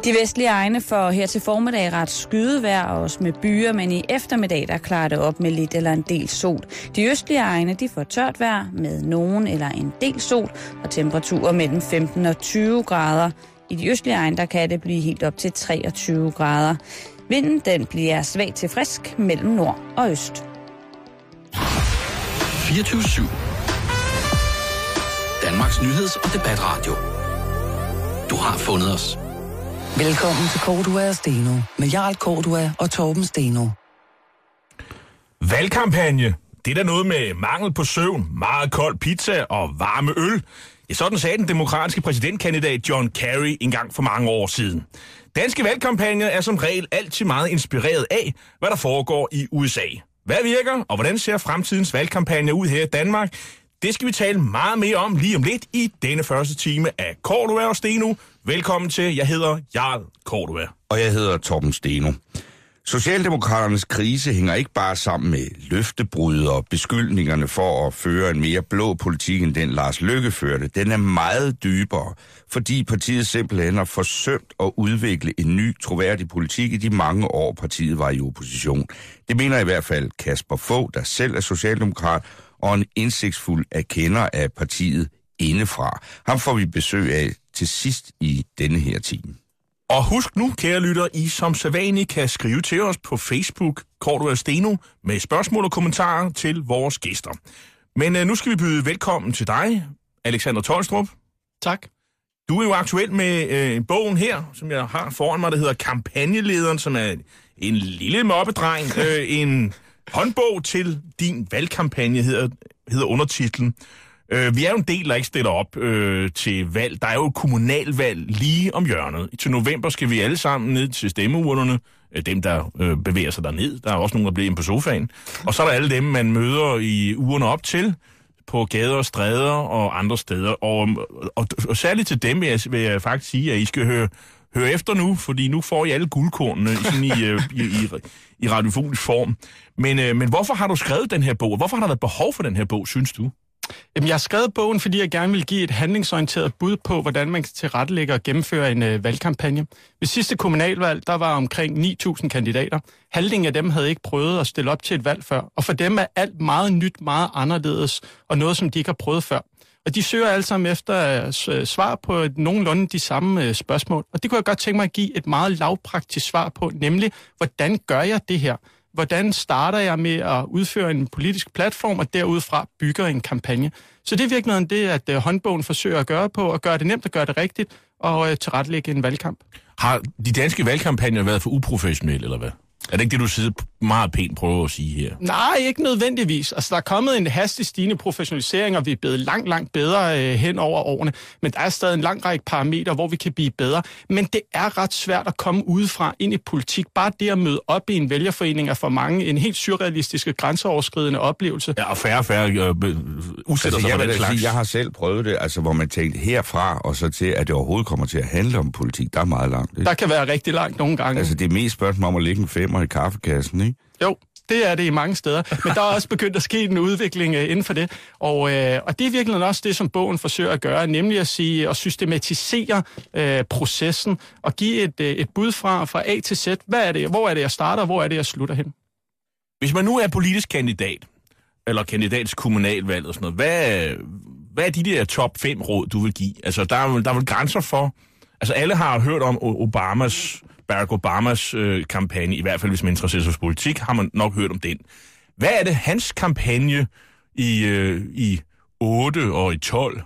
De vestlige egne får her til formiddag ret skydevejr, også med byer, men i eftermiddag der klarer det op med lidt eller en del sol. De østlige egne de får tørt vejr med nogen eller en del sol og temperaturer mellem 15 og 20 grader. I de østlige egne der kan det blive helt op til 23 grader. Vinden den bliver svag til frisk mellem nord og øst. 24/7 Danmarks nyheds- og debatradio. Du har fundet os. Velkommen til Cordua og Steno med Jarl Cordua og Torben Steno. Valgkampagne. Det er da noget med mangel på søvn, meget kold pizza og varme øl. Ja, sådan sagde den demokratiske præsidentkandidat John Kerry engang for mange år siden. Danske valgkampagner er som regel altid meget inspireret af, hvad der foregår i USA. Hvad virker, og hvordan ser fremtidens valgkampagne ud her i Danmark? Det skal vi tale meget mere om lige om lidt i denne første time af Cordua og Steno. Velkommen til. Jeg hedder Jarl Cordua. Og jeg hedder Torben Steno. Socialdemokraternes krise hænger ikke bare sammen med løftebrud og beskyldningerne for at føre en mere blå politik, end den Lars Løkke førte. Den er meget dybere, fordi partiet simpelthen har forsømt at udvikle en ny, troværdig politik i de mange år, partiet var i opposition. Det mener i hvert fald Kasper Fogh, der selv er socialdemokrat, og en indsigtsfuld erkender af partiet indefra. Ham får vi besøg af til sidst i denne her time. Og husk nu, kære lytter, I som sædvanligt kan skrive til os på Facebook, Cordua Steno, med spørgsmål og kommentarer til vores gæster. Men nu skal vi byde velkommen til dig, Alexander Tolstrup. Tak. Du er jo aktuel med bogen her, som jeg har foran mig, der hedder Kampagnelederen, som er en lille moppedreng. En håndbog til din valgkampagne hedder undertitlen. Vi er jo en del, der ikke stiller op til valg. Der er jo kommunalvalg lige om hjørnet. Til november skal vi alle sammen ned til stemmeurnerne. Dem, der bevæger sig derned. Der er også nogen, der bliver inde på sofaen. Og så er der alle dem, man møder i ugerne op til, på gader og stræder og andre steder. Og særligt til dem vil jeg faktisk sige, at I skal høre efter nu, fordi nu får I alle guldkornene i radiofonisk form. Men hvorfor har du skrevet den her bog? Hvorfor har der været behov for den her bog, synes du? Jamen, jeg har skrevet bogen, fordi jeg gerne vil give et handlingsorienteret bud på, hvordan man kan tilrettelægge og gennemføre en valgkampagne. Ved sidste kommunalvalg, der var omkring 9.000 kandidater. Halvdelen af dem havde ikke prøvet at stille op til et valg før. Og for dem er alt meget nyt, meget anderledes, og noget, som de ikke har prøvet før. Og de søger alle sammen efter svar på nogenlunde de samme spørgsmål. Og det kunne jeg godt tænke mig at give et meget lavpraktisk svar på, nemlig, hvordan gør jeg det her? Hvordan starter jeg med at udføre en politisk platform, og derudfra bygger en kampagne? Så det er virkelig det, at håndbogen forsøger at gøre på, og gøre det nemt og gøre det rigtigt, og tilrettelægge en valgkamp. Har de danske valgkampagner været for uprofessionelle, eller hvad? Er det ikke det, du sidder meget pænt prøver at sige her? Nej, ikke nødvendigvis. Altså, der er kommet en hastig stigende professionalisering, og vi er blevet langt bedre hen over årene. Men der er stadig en lang række parametre, hvor vi kan blive bedre. Men det er ret svært at komme udefra ind i politik. Bare det at møde op i en vælgerforening er for mange en helt surrealistisk grænseoverskridende oplevelse. Ja, og færre udsætter sig på den slags. Jeg har selv prøvet det, altså hvor man tænkte herfra og så til, at det overhovedet kommer til at handle om politik. Der er meget langt. Ikke? Der kan være rigtig langt nogle gange. Altså det er mest spørgsmål om at lægge en 5'er i kaffekassen, ikke? Jo, det er det i mange steder. Men der er også begyndt at ske en udvikling inden for det. Og det er virkelig også det, som bogen forsøger at gøre, nemlig at systematisere processen og give et bud fra A til Z. Hvad er det? Hvor er det, jeg starter, og hvor er det, jeg slutter hen? Hvis man nu er politisk kandidat, eller kandidats kommunalvalg og sådan noget, hvad er de der top 5 råd, du vil give? Altså, der er vel grænser for... Altså, alle har hørt om Barack Obamas kampagne, i hvert fald hvis man interesserer sig for politik, har man nok hørt om den. Hvad er det, hans kampagne i 8 og i 12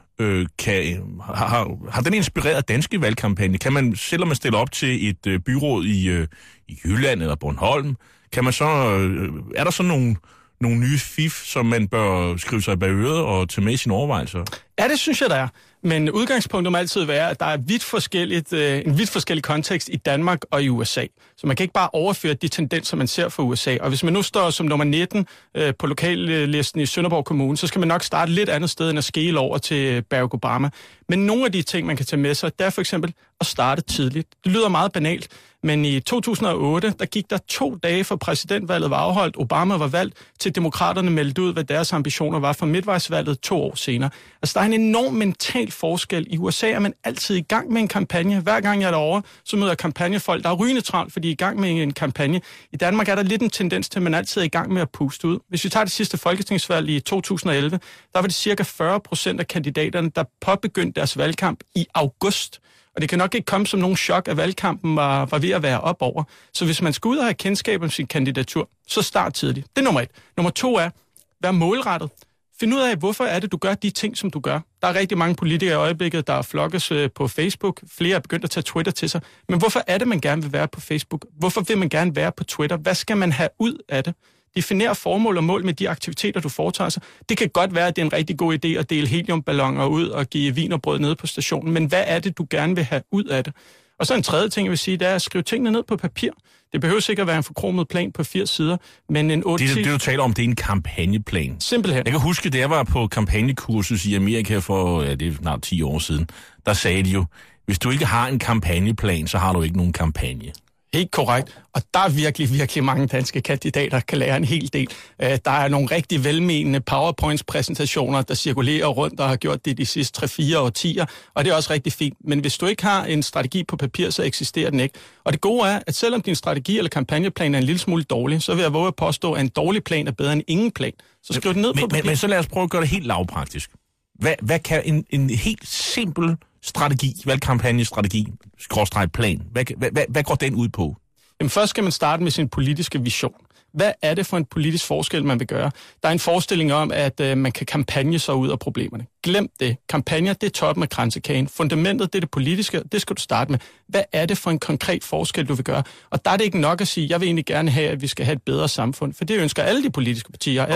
har den inspireret danske valgkampagne? Kan man, selvom man stiller op til et byråd i Jylland eller Bornholm, kan man så, er der så nogle nye fif, som man bør skrive sig bag øret og tage med i sine overvejelser? Ja, det synes jeg, der er. Men udgangspunktet må altid være, at der er en vidt forskellig kontekst i Danmark og i USA. Så man kan ikke bare overføre de tendenser, man ser fra USA. Og hvis man nu står som nummer 19 på lokallisten i Sønderborg Kommune, så skal man nok starte lidt andet sted end at skele over til Barack Obama. Men nogle af de ting, man kan tage med sig, det er for eksempel at starte tidligt. Det lyder meget banalt, men i 2008, der gik der 2 dage for præsidentvalget var afholdt, Obama var valgt, til demokraterne meldte ud, hvad deres ambitioner var for midtvejsvalget 2 år senere. Altså, der er en enorm mental forskel. I USA er man altid i gang med en kampagne. Hver gang jeg er derovre, så møder jeg kampagnefolk, der er rygende travlt, fordi de er i gang med en kampagne. I Danmark er der lidt en tendens til, at man altid er i gang med at puste ud. Hvis vi tager det sidste folketingsvalg i 2011, der var det cirka 40% af kandidaterne, der påbegyndte deres valgkamp i august. Og det kan nok ikke komme som nogen chok, at valgkampen var ved at være op over. Så hvis man skal ud og have kendskab om sin kandidatur, så start tidligt. Det er nummer 1. Nummer 2 er, vær målrettet. Find ud af, hvorfor er det, du gør de ting, som du gør. Der er rigtig mange politikere i øjeblikket, der flokkes på Facebook. Flere er begyndt at tage Twitter til sig. Men hvorfor er det, man gerne vil være på Facebook? Hvorfor vil man gerne være på Twitter? Hvad skal man have ud af det? Definér formål og mål med de aktiviteter, du foretager sig. Det kan godt være, at det er en rigtig god idé at dele heliumballoner ud og give vin og brød nede på stationen, men hvad er det, du gerne vil have ud af det? Og så en tredje ting, jeg vil sige, det er at skrive tingene ned på papir. Det behøver sikkert at være en forkromet plan på 80 sider, men en 8 Det du taler om, det er en kampagneplan. Simpelthen. Jeg kan huske, da jeg var på kampagnekursus i Amerika for, det er snart 10 år siden, der sagde de jo, hvis du ikke har en kampagneplan, så har du ikke nogen kampagne. Helt korrekt. Og der er virkelig mange danske kandidater, der kan lære en hel del. Der er nogle rigtig velmenende PowerPoints-præsentationer, der cirkulerer rundt og har gjort det de sidste 3-4 årtier, og det er også rigtig fint. Men hvis du ikke har en strategi på papir, så eksisterer den ikke. Og det gode er, at selvom din strategi eller kampagneplan er en lille smule dårlig, så vil jeg våge at påstå, at en dårlig plan er bedre end ingen plan. Så skriv det ned på papir. Men så lad os prøve at gøre det helt lavpraktisk. Hvad kan en helt simpel strategi, valgkampagnestrategi, /plan, hvad går den ud på? Jamen først skal man starte med sin politiske vision. Hvad er det for en politisk forskel, man vil gøre? Der er en forestilling om, at man kan kampagne sig ud af problemerne. Glem det. Kampagner, det er toppen af kransekagen. Fundamentet, det er det politiske, det skal du starte med. Hvad er det for en konkret forskel, du vil gøre? Og der er det ikke nok at sige, jeg vil egentlig gerne have, at vi skal have et bedre samfund, for det ønsker alle de politiske partier.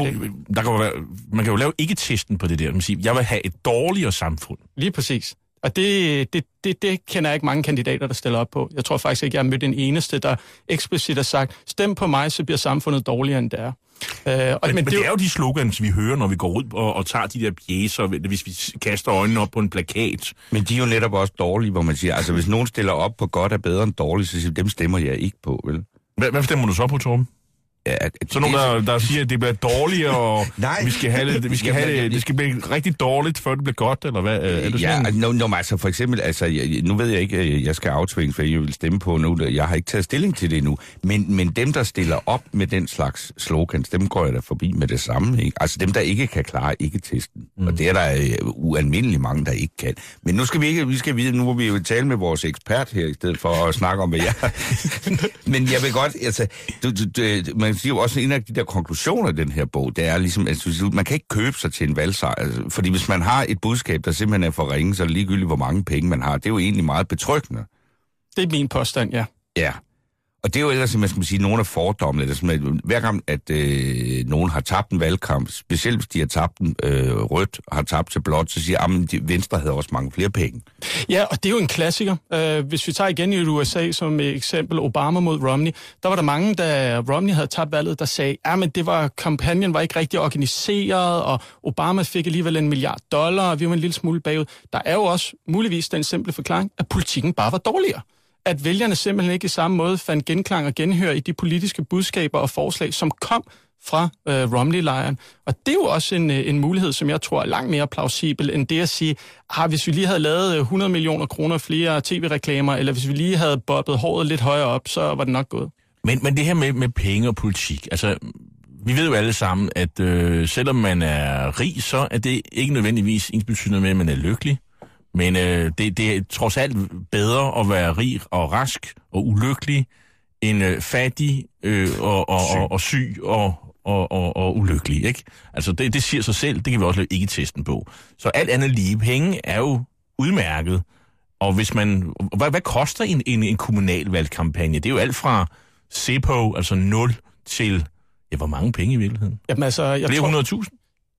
Man kan jo lave ikke-testen på det der. Man siger, jeg vil have et dårligere samfund. Lige præcis. Og det kender jeg ikke mange kandidater, der stiller op på. Jeg tror faktisk ikke, jeg har mødt en eneste, der eksplicit har sagt, stem på mig, så bliver samfundet dårligere, end det er. Men det er jo de slogans, vi hører, når vi går ud og tager de der pjecer, hvis vi kaster øjnene op på en plakat. Men de er jo netop også dårlige, hvor man siger, altså hvis nogen stiller op på godt er bedre end dårligt, så siger dem stemmer jeg ikke på, vel? Hvad stemmer du så på, Torben? Ja, så nogen, der siger, at det bliver dårligere, og vi skal have det skal blive rigtig dårligt, før det bliver godt, eller hvad? Er det sådan? Altså for eksempel, nu ved jeg ikke, jeg skal aftvinges, hvad jeg vil stemme på nu. Jeg har ikke taget stilling til det endnu. Men dem, der stiller op med den slags slogans, dem går jeg da forbi med det samme. Ikke? Altså dem, der ikke kan klare ikke-testen. Og det er der ualmindeligt mange, der ikke kan. Men nu skal vi skal vide, nu må vi jo tale med vores ekspert her, i stedet for at snakke om, hvad jeg... Men jeg vil godt, altså... Man siger jo også, en af de der konklusioner i den her bog, det er ligesom, at man kan ikke købe sig til en valgsejr. Fordi hvis man har et budskab, der simpelthen er for ringe, så er det ligegyldigt, hvor mange penge man har. Det er jo egentlig meget betryggende. Det er min påstand, ja. Ja. Og det er jo ellers, man skal sige, nogle af fordommene. Hver gang, at nogen har tabt en valgkamp, specielt hvis de har tabt den rødt, har tabt til blåt, så siger at Venstre havde også mange flere penge. Ja, og det er jo en klassiker. Hvis vi tager igen i USA som eksempel Obama mod Romney, der var der mange, da Romney havde tabt valget, der sagde, men kampagnen var ikke rigtig organiseret, og Obama fik alligevel $1 milliard, og vi var en lille smule bagud. Der er jo også muligvis den simple forklaring, at politikken bare var dårligere. At vælgerne simpelthen ikke i samme måde fandt genklang og genhør i de politiske budskaber og forslag, som kom fra Romney-lejren. Og det er jo også en mulighed, som jeg tror er langt mere plausibel, end det at sige, hvis vi lige havde lavet 100 millioner kroner flere tv-reklamer, eller hvis vi lige havde bobbet håret lidt højere op, så var det nok gået. Men det her med penge og politik, altså... Vi ved jo alle sammen, at selvom man er rig, så er det ikke nødvendigvis ensbetydende med, at man er lykkelig. Men det er trods alt bedre at være rig og rask og ulykkelig, end fattig og syg og ulykkelig, ikke? Altså det siger sig selv, det kan vi også lave ikke-testen på. Så alt andet lige, penge er jo udmærket. Og hvis man... Hvad koster en kommunal valgkampagne? Det er jo alt fra CEPO, altså 0 til... Ja, hvor mange penge i virkeligheden? Jamen altså... Flere 100.000?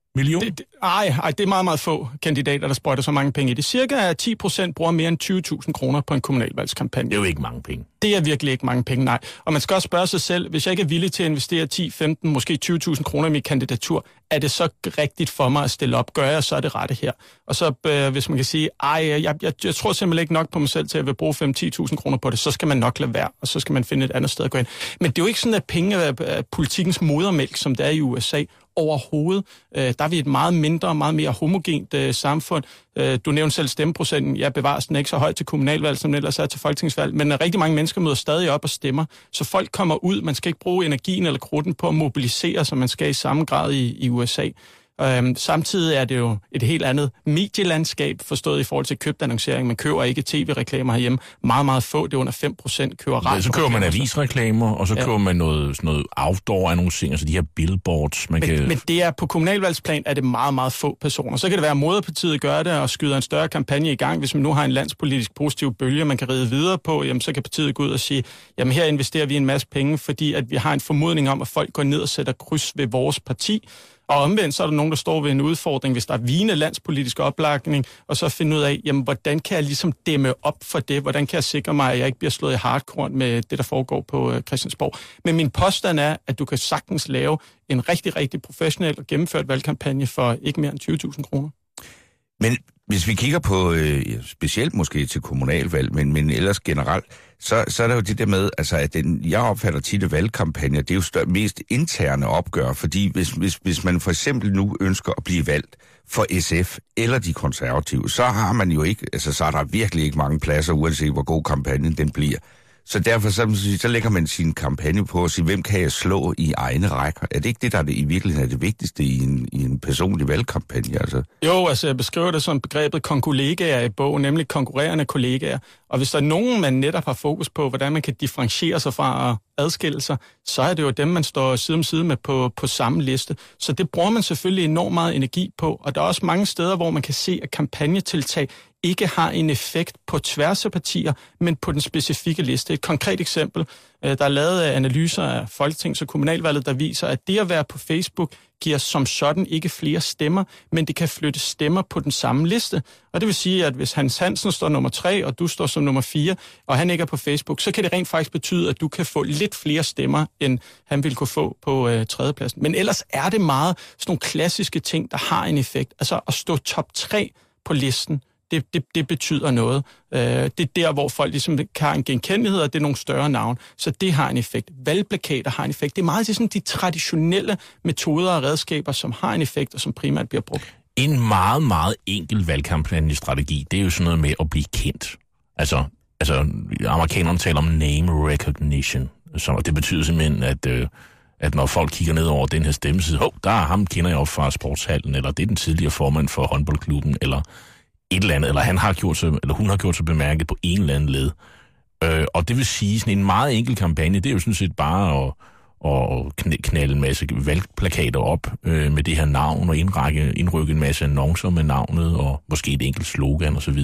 million? Det er meget, meget få kandidater, der sprøjter så mange penge i det. Cirka 10% bruger mere end 20.000 kroner på en kommunalvalgskampagne. Det er jo ikke mange penge. Det er virkelig ikke mange penge, nej. Og man skal også spørge sig selv, hvis jeg ikke er villig til at investere 10, 15, måske 20.000 kroner i min kandidatur, er det så rigtigt for mig at stille op? Gør jeg så det rette her? Og så hvis man kan sige, jeg tror simpelthen ikke nok på mig selv til at jeg vil bruge 5-10.000 kroner på det, så skal man nok lade være, og så skal man finde et andet sted at gå ind. Men det er jo ikke sådan, at penge er politikens modermælk, som det er i USA. Overhovedet. Der er vi et meget mindre, meget mere homogent samfund. Du nævnte selv stemmeprocenten. Jeg bevarer den ikke så højt til kommunalvalg, som den ellers er til folketingsvalg, men rigtig mange mennesker møder stadig op og stemmer. Så folk kommer ud. Man skal ikke bruge energien eller krudten på at mobilisere, som man skal i samme grad i USA. Samtidig er det jo et helt andet medielandskab, forstået i forhold til købt annoncering. Man køber ikke tv-reklamer herhjemme. Meget, meget få. Det er under 5% køber radio. Så køber man avisreklamer, og så køber man noget outdoor-annoncering, altså de her billboards. Men det er på kommunalvalgsplan, er det meget, meget få personer. Så kan det være, at moderpartiet gør det og skyder en større kampagne i gang. Hvis man nu har en landspolitisk positiv bølge, man kan ride videre på, jamen, så kan partiet gå ud og sige, jamen her investerer vi en masse penge, fordi at vi har en formodning om, at folk går ned og sætter kryds ved vores parti. Og omvendt, så er der nogen, der står ved en udfordring, hvis der er vigende landspolitisk oplagning, og så finde ud af, jamen, hvordan kan jeg ligesom dæmme op for det? Hvordan kan jeg sikre mig, at jeg ikke bliver slået i hardcore med det, der foregår på Christiansborg? Men min påstand er, at du kan sagtens lave en rigtig, rigtig professionel og gennemført valgkampagne for ikke mere end 20.000 kroner. Men hvis vi kigger på, specielt måske til kommunalvalg, men ellers generelt, så er der jo det der med, altså, at jeg opfatter tit valgkampagner, det er jo mest interne opgør, fordi hvis man for eksempel nu ønsker at blive valgt for SF eller de konservative, så har man jo ikke, altså så er der virkelig ikke mange pladser, uanset hvor god kampagnen den bliver. Så derfor så lægger man sin kampagne på at sige, hvem kan jeg slå i egne rækker? Er det ikke det, der i virkeligheden er det vigtigste i en personlig valgkampagne? Altså? Jo, altså jeg beskriver det som begrebet konkollegaer i bogen, nemlig konkurrerende kollegaer. Og hvis der er nogen, man netop har fokus på, hvordan man kan differentiere sig fra at adskille sig, så er det jo dem, man står side om side med på samme liste. Så det bruger man selvfølgelig enormt meget energi på. Og der er også mange steder, hvor man kan se, at kampagnetiltag ikke har en effekt på tværs af partier, men på den specifikke liste. Et konkret eksempel, der er lavet analyser af Folketings- og kommunalvalget, der viser, at det at være på Facebook giver som sådan ikke flere stemmer, men det kan flytte stemmer på den samme liste. Og det vil sige, at hvis Hans Hansen står nummer 3, og du står som nummer 4, og han ikke er på Facebook, så kan det rent faktisk betyde, at du kan få lidt flere stemmer, end han ville kunne få på tredjepladsen. Men ellers er det meget sådan nogle klassiske ting, der har en effekt. Altså at stå top 3 på listen, det betyder noget. Det er der, hvor folk ligesom har en genkendelighed, og det er nogle større navn. Så det har en effekt. Valgplakater har en effekt. Det er meget ligesom de traditionelle metoder og redskaber, som har en effekt, og som primært bliver brugt. En meget, meget enkel valgkampagnestrategi, det er jo sådan noget med at blive kendt. Altså amerikanerne taler om name recognition. Og det betyder simpelthen, at når folk kigger ned over den her stemmeside, der er ham, kender jeg op fra sportshallen, eller det er den tidligere formand for håndboldklubben, eller et eller andet, eller hun har gjort sig bemærket på en eller anden led. Og det vil sige, sådan en meget enkel kampagne, det er jo sådan set bare at knalde en masse valgplakater op med det her navn, og indrykke en masse annoncer med navnet, og måske et enkelt slogan osv.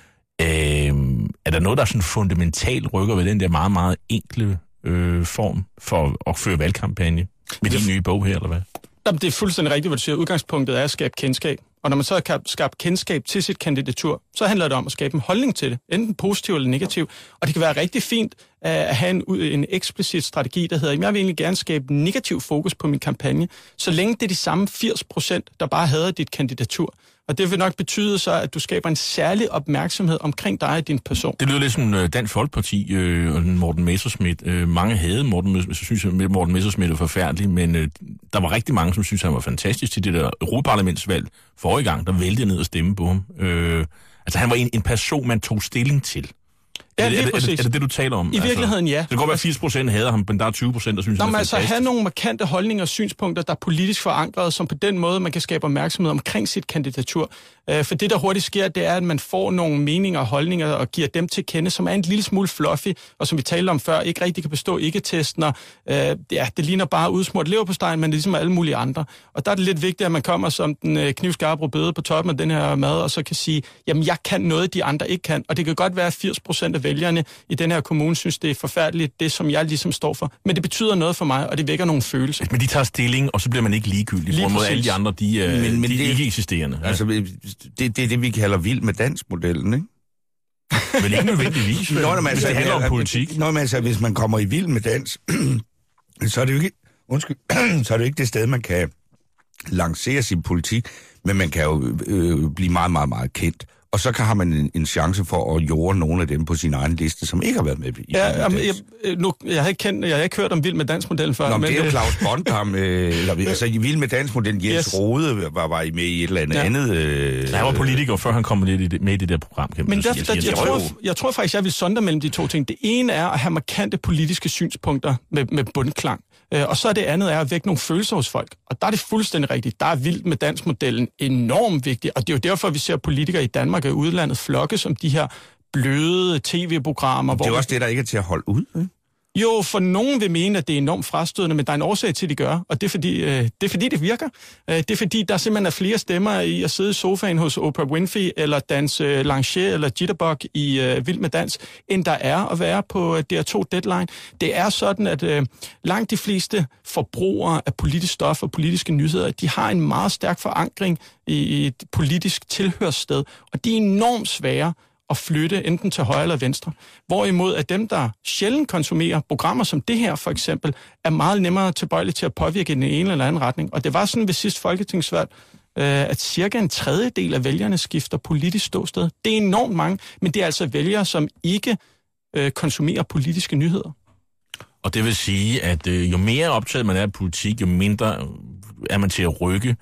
Er der noget, der sådan fundamentalt rykker ved den der meget, meget enkle form for at føre valgkampagne med din nye bog her, eller hvad? Jamen, det er fuldstændig rigtigt, hvad du siger. Udgangspunktet er at skabe kendskab. Og når man så har skabt kendskab til sit kandidatur, så handler det om at skabe en holdning til det, enten positiv eller negativ. Og det kan være rigtig fint at have en eksplicit strategi, der hedder, jeg vil egentlig gerne skabe negativ fokus på min kampagne, så længe det er de samme 80%, der bare hader dit kandidatur. Og det vil nok betyde så, at du skaber en særlig opmærksomhed omkring dig og din person. Det lyder lidt som Dansk Folkeparti og Morten Messerschmidt. Mange havde Morten Messerschmidt var forfærdelig, men der var rigtig mange, som synes han var fantastisk til det der Europaparlamentsvalg forrige gang, der væltede ned og stemme på ham. Altså han var en person, man tog stilling til. Ja, er det, du taler om? I virkeligheden, ja. Det kan godt være 80% hader ham, men der er 20%, der synes, han er fantastisk. Altså have nogle markante holdninger og synspunkter, der er politisk forankret, som på den måde, man kan skabe opmærksomhed omkring sit kandidatur. For det, der hurtigt sker, det er, at man får nogle meninger og holdninger og giver dem til kende, som er en lille smule fluffy, og som vi talte om før, ikke rigtig kan bestå ikke-testen. Det ligner bare udsmurt leverpostej, men det er ligesom alle mulige andre. Og der er det lidt vigtigt, at man kommer som den knivskarpe rødbede på toppen af den her mad, og så kan sige, jamen jeg kan noget, de andre ikke kan. Og det kan godt være, at 80% af af vælgerne i den her kommune synes, det er forfærdeligt, det som jeg ligesom står for. Men det betyder noget for mig, og det vækker nogle følelser. Men de tager stilling, og så bliver man ikke ligegyldig. For mod alle de andre, de er ikke eksisterende. Altså, det er det, vi kalder vild med dansk-modellen, ikke? Men ikke nødvendigvis, hvis det handler om politik. Nå, men altså, hvis man kommer i vild med dans, så er det jo ikke, så er det jo ikke det sted, man kan lancere sin politik, men man kan jo blive meget, meget, meget kendt. Og så har man en chance for at jorde nogle af dem på sin egen liste, som ikke har været med i jeg har ikke hørt om Vild med Dans-modellen før. Nå, men det er jo Claus Bondam, altså i Vild med Dans-modellen, Jens Rode var med i et eller andet... Han var politiker, før han kom med i det der program. Men jeg tror faktisk, jeg vil sondre mellem de to ting. Det ene er at have markante politiske synspunkter med bundklang. Og så det andet er at vække nogle følelser hos folk. Og der er det fuldstændig rigtigt. Der er Vild med Dans-modellen enormt vigtig. Og det er jo derfor, vi ser politikere i Danmark og udlandet flokke som de her bløde tv-programmer. Det er også det, der ikke er til at holde ud, ikke? Jo, for nogen vil mene, at det er enormt frastødende, men der er en årsag til, at de gør, og det er fordi, det virker. Det er fordi, der simpelthen er flere stemmer i at sidde i sofaen hos Oprah Winfrey, eller danse Lancier eller Jitterbug i Vild med Dans, end der er at være på DR2 Deadline. Det er sådan, at langt de fleste forbrugere af politisk stof og politiske nyheder, de har en meget stærk forankring i et politisk tilhørssted, og de er enormt svære at flytte enten til højre eller venstre. Hvorimod at dem, der sjældent konsumerer programmer som det her for eksempel, er meget nemmere tilbøjelige til at påvirke i den ene eller anden retning. Og det var sådan ved sidste folketingsvalg, at cirka en tredjedel af vælgerne skifter politisk ståsted. Det er enormt mange, men det er altså vælgere, som ikke konsumerer politiske nyheder. Og det vil sige, at jo mere optaget man er af politik, jo mindre er man til at rykke,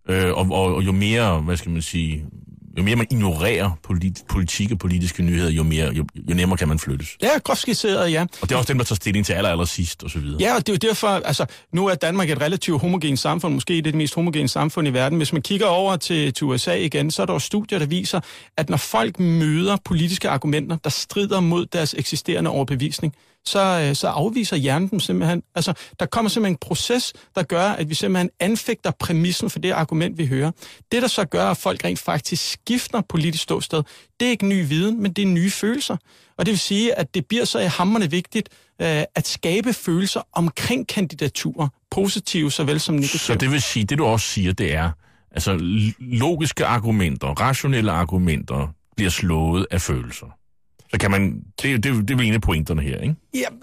og jo mere, hvad skal man sige... Jo mere man ignorerer politik og politiske nyheder, jo nemmere kan man flyttes. Ja, groft skitseret, ja. Og det er også dem, der tager stilling til aller sidst, og så videre. Ja, og det er jo derfor, altså, nu er Danmark et relativt homogent samfund, måske det mest homogene samfund i verden. Hvis man kigger over til USA igen, så er der jo studier, der viser, at når folk møder politiske argumenter, der strider mod deres eksisterende overbevisning, så afviser hjernen dem simpelthen. Altså, der kommer simpelthen en proces, der gør, at vi simpelthen anfægter præmissen for det argument, vi hører. Det, der så gør, at folk rent faktisk skifter politisk ståsted, det er ikke ny viden, men det er nye følelser. Og det vil sige, at det bliver så hamrende vigtigt at skabe følelser omkring kandidaturer, positive såvel som negative. Så det vil sige, det du også siger, det er, altså logiske argumenter, rationelle argumenter bliver slået af følelser. Så kan man... Det er en af pointerne her, ikke?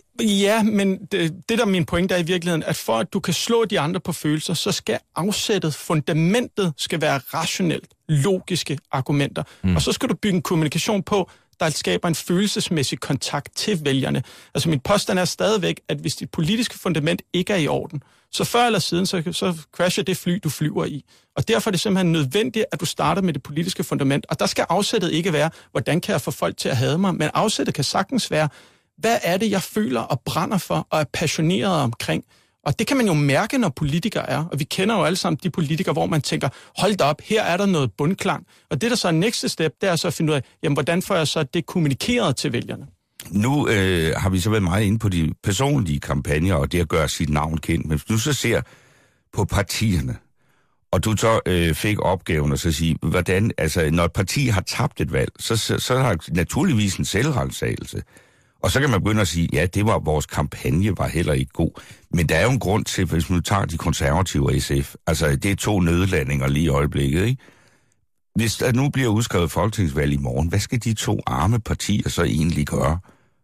Ja, men det der er min pointe er i virkeligheden, at for at du kan slå de andre på følelser, så skal afsættet, fundamentet, skal være rationelt, logiske argumenter. Og så skal du bygge en kommunikation på, der skaber en følelsesmæssig kontakt til vælgerne. Altså min påstand er stadigvæk, at hvis dit politiske fundament ikke er i orden, så før eller siden, så crasher det fly, du flyver i. Og derfor er det simpelthen nødvendigt, at du starter med det politiske fundament. Og der skal afsættet ikke være, hvordan kan jeg få folk til at hade mig, men afsættet kan sagtens være, hvad er det, jeg føler og brænder for og er passioneret omkring. Og det kan man jo mærke, når politikere er. Og vi kender jo alle sammen de politikere, hvor man tænker, hold da op, her er der noget bundklang. Og det, der så er næste step, det er så at finde ud af, jamen, hvordan får jeg så det kommunikeret til vælgerne? Nu har vi så været meget inde på de personlige kampagner, og det at gøre sit navn kendt. Men hvis du så ser på partierne, og du så fik opgaven at så sige, hvordan, altså når et parti har tabt et valg, så har naturligvis en selvrensagelse. Og så kan man begynde at sige, ja, det var vores kampagne, var heller ikke god. Men der er jo en grund til, hvis man tager de konservative og SF, altså det er 2 nødlandinger lige i øjeblikket, ikke? Hvis der nu bliver udskrevet folketingsvalg i morgen, hvad skal de 2 arme partier så egentlig gøre?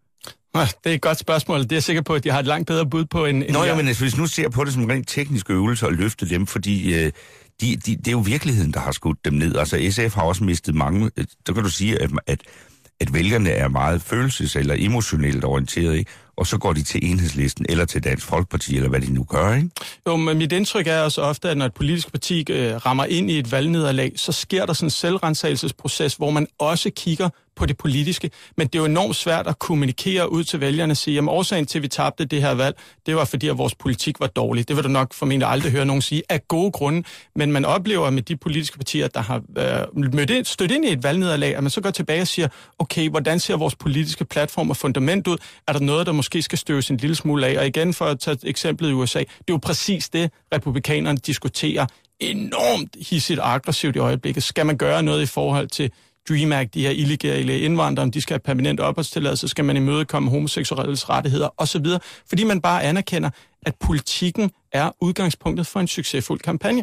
Det er et godt spørgsmål. Det er jeg sikker på, at de har et langt bedre bud på end Nå ja, men hvis nu ser på det som en rent teknisk øvelse og løfte dem, fordi det er jo virkeligheden, der har skudt dem ned. Altså SF har også mistet mange. Så kan du sige, at vælgerne er meget følelses- eller emotionelt orienteret, ikke? Og så går de til Enhedslisten eller til Dansk Folkeparti, eller hvad de nu gør, ikke? Jo, men mit indtryk er også ofte, at når et politisk parti rammer ind i et valgnederlag, så sker der sådan en selvrensagelsesproces, hvor man også kigger på det politiske. Men det er jo enormt svært at kommunikere ud til vælgerne og sige, at årsagen til, at vi tabte det her valg, det var fordi, at vores politik var dårlig. Det vil du nok formentlig aldrig høre nogen sige af gode grunde. Men man oplever med de politiske partier, der har stødt ind i et valgnederlag, at man så går tilbage og siger, okay, hvordan ser vores politiske platform og fundament ud? Er der noget, der måske skal støves en lille smule af? Og igen, for at tage et eksempel i USA, det er jo præcis det, republikanerne diskuterer enormt hissigt og aggressivt i øjeblikket. Skal man gøre noget i forhold til DREAM Act, de her illegale indvandrere, om de skal have permanent opholdstilladelse, så skal man imødekomme homoseksuelles rettigheder osv., fordi man bare anerkender, at politikken er udgangspunktet for en succesfuld kampagne.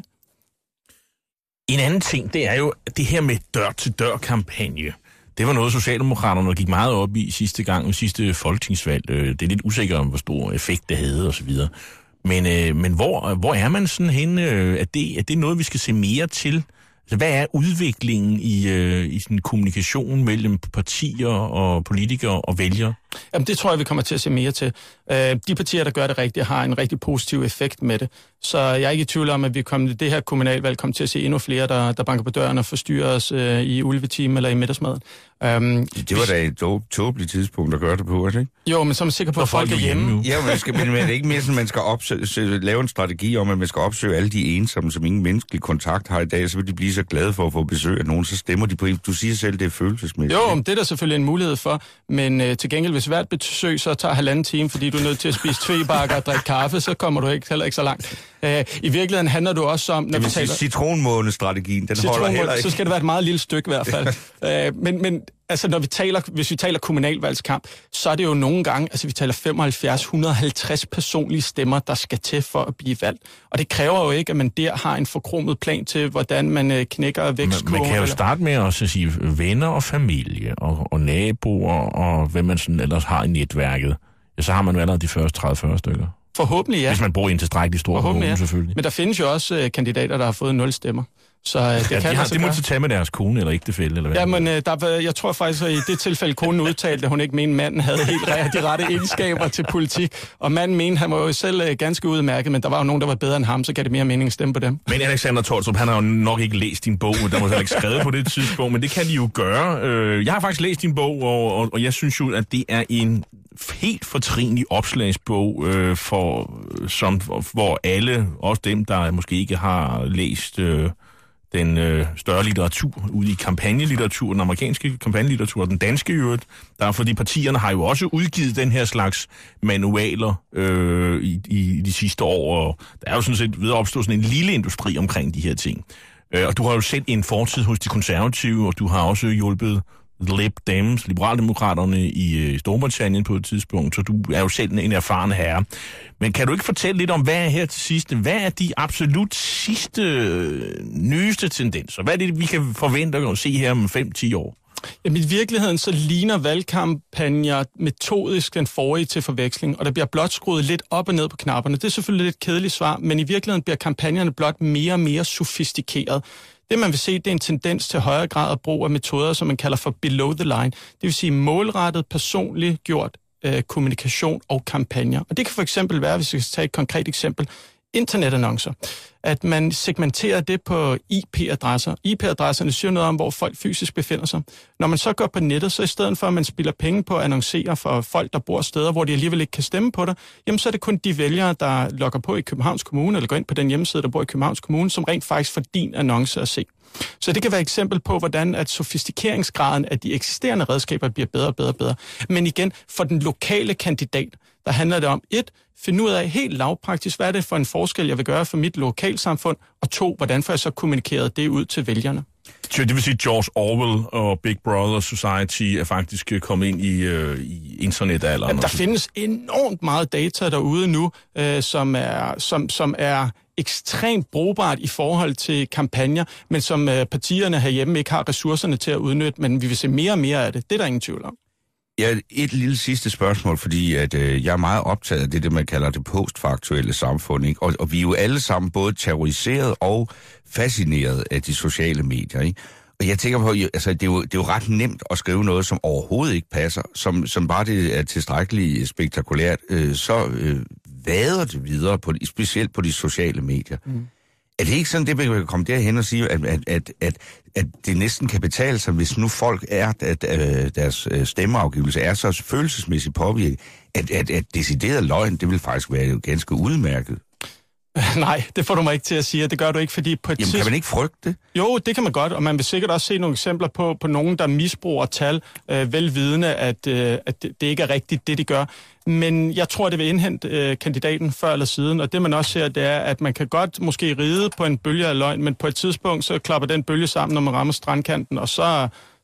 En anden ting, det er jo det her med dør-til-dør-kampagne. Det var noget, Socialdemokraterne gik meget op i sidste folketingsvalg. Det er lidt usikkert om, hvor stor effekt det havde osv. Men hvor er man sådan henne? Er det noget, vi skal se mere til? Altså, hvad er udviklingen i sådan kommunikation mellem partier og politikere og vælgere? Jamen, det tror jeg, vi kommer til at se mere til. De partier, der gør det rigtigt, har en rigtig positiv effekt med det. Så jeg er ikke i tvivl om, at vi det her kommunalvalg kommer til at se endnu flere, der banker på døren og forstyrrer os i ulvetime eller i middagsmaden. Det var da et tåbeligt tidspunkt at gøre det på, ikke? Jo, men så er man sikker på, at folk er hjemme. Ja, men det er ikke mere sådan, man skal lave en strategi om, at man skal opsøge alle de ensomme, som ingen menneskelig kontakt har i dag, så vil de blive så glade for at få besøg af nogen, så stemmer de på en. Du siger selv, det er følelsesmæssigt. Jo, det er der selvfølgelig en mulighed for, men til gengæld, hvis hvert besøg så tager 1,5 time, fordi du er nødt til at spise tvebakker og drikke kaffe, så kommer du heller ikke så langt. I virkeligheden handler du også om... Når vi taler citronmånestrategien, den holder heller ikke. Så skal det være et meget lille stykke i hvert fald. Men altså, hvis vi taler kommunalvalgskamp, så er det jo nogle gange, altså vi taler 75-150 personlige stemmer, der skal til for at blive valgt. Og det kræver jo ikke, at man der har en forkromet plan til, hvordan man knækker vækstkurven. Man kan jo starte med at sige venner og familie og naboer og hvem man sådan ellers har i netværket. Ja, så har man jo allerede de første 30-40 stykker. Forhåbentlig, ja. Hvis man bor i en tilstrækkelig stor kommune, selvfølgelig. Men der findes jo også kandidater, der har fået 0 stemmer. Så det må de tage med deres kone eller ægtefælle, eller hvad? Ja, men jeg tror faktisk, at i det tilfælde konen udtalte, at hun ikke mente, at manden havde helt de rette egenskaber til politik. Og manden mente, han var jo selv ganske udmærket, men der var jo nogen, der var bedre end ham, så gav det mere mening at stemme på dem. Men Alexander Tolstrup, han har jo nok ikke læst din bog, der må heller ikke skrevet på det tidspunkt, men det kan de jo gøre. Jeg har faktisk læst din bog, og jeg synes jo, at det er en helt fortrinlig opslagsbog, hvor alle, også dem, der måske ikke har læst den større litteratur ude i kampagnelitteratur, den amerikanske kampagnelitteratur, den danske i øvrigt, fordi partierne har jo også udgivet den her slags manualer i de sidste år, og der er jo sådan set ved at opstå sådan en lille industri omkring de her ting. Og du har jo selv en fortid hos de konservative, og du har også hjulpet Lib Dems, liberaldemokraterne i Storbritannien på et tidspunkt, så du er jo selv en erfaren herre. Men kan du ikke fortælle lidt om, hvad er her til sidst? Hvad er de absolut sidste, nyeste tendenser? Hvad er det, vi kan forvente at se her om 5-10 år? Jamen, i virkeligheden så ligner valgkampagner metodisk den forrige til forveksling, og der bliver blot skruet lidt op og ned på knapperne. Det er selvfølgelig lidt kedeligt svar, men i virkeligheden bliver kampagnerne blot mere og mere sofistikeret. Det, man vil se, det er en tendens til højere grad af brug af metoder, som man kalder for below the line. Det vil sige målrettet, personligt gjort kommunikation og kampagner. Og det kan for eksempel være, hvis vi skal tage et konkret eksempel, internetannoncer. At man segmenterer det på IP-adresser. IP-adresserne siger noget om, hvor folk fysisk befinder sig. Når man så går på nettet, så i stedet for, at man spilder penge på at annoncere for folk, der bor steder, hvor de alligevel ikke kan stemme på dig, jamen så er det kun de vælgere, der logger på i Københavns Kommune, eller går ind på den hjemmeside, der bor i Københavns Kommune, som rent faktisk får din annonce at se. Så det kan være et eksempel på, hvordan at sofistikeringsgraden af de eksisterende redskaber bliver bedre og bedre og bedre. Men igen, for den lokale kandidat, der handler det om, 1. Finde ud af helt lavpraktisk, hvad er det for en forskel, jeg vil gøre for mit lokalsamfund, og 2. Hvordan får jeg så kommunikeret det ud til vælgerne? Det vil sige, George Orwell og Big Brother Society er faktisk kommet ind i internetalderen. Jamen, der findes enormt meget data derude nu, som er ekstremt brugbart i forhold til kampagner, men som partierne herhjemme ikke har ressourcerne til at udnytte, men vi vil se mere og mere af det. Det er der ingen tvivl om. Ja, et lille sidste spørgsmål, fordi at, jeg er meget optaget af det, man kalder det postfaktuelle samfund, ikke? Og vi er jo alle sammen både terroriseret og fascineret af de sociale medier, ikke? Og jeg tænker på, altså det er jo ret nemt at skrive noget, som overhovedet ikke passer, som bare det er tilstrækkeligt spektakulært, så vader det videre, specielt på de sociale medier. Mm. Er det ikke sådan, det man kan komme derhen og sige, at det næsten kan betale sig, hvis nu folk at deres stemmeafgivelse er så følelsesmæssigt påvirket, at decideret løgn, det vil faktisk være jo ganske udmærket? Nej, det får du mig ikke til at sige, det gør du ikke, fordi på et Jamen, kan man ikke frygte det? Jo, det kan man godt, og man vil sikkert også se nogle eksempler på nogen, der misbruger tal, velvidende, at det ikke er rigtigt, det de gør. Men jeg tror, det vil indhente kandidaten før eller siden, og det man også ser, det er, at man kan godt måske ride på en bølge af løgn, men på et tidspunkt, så klapper den bølge sammen, når man rammer strandkanten, og så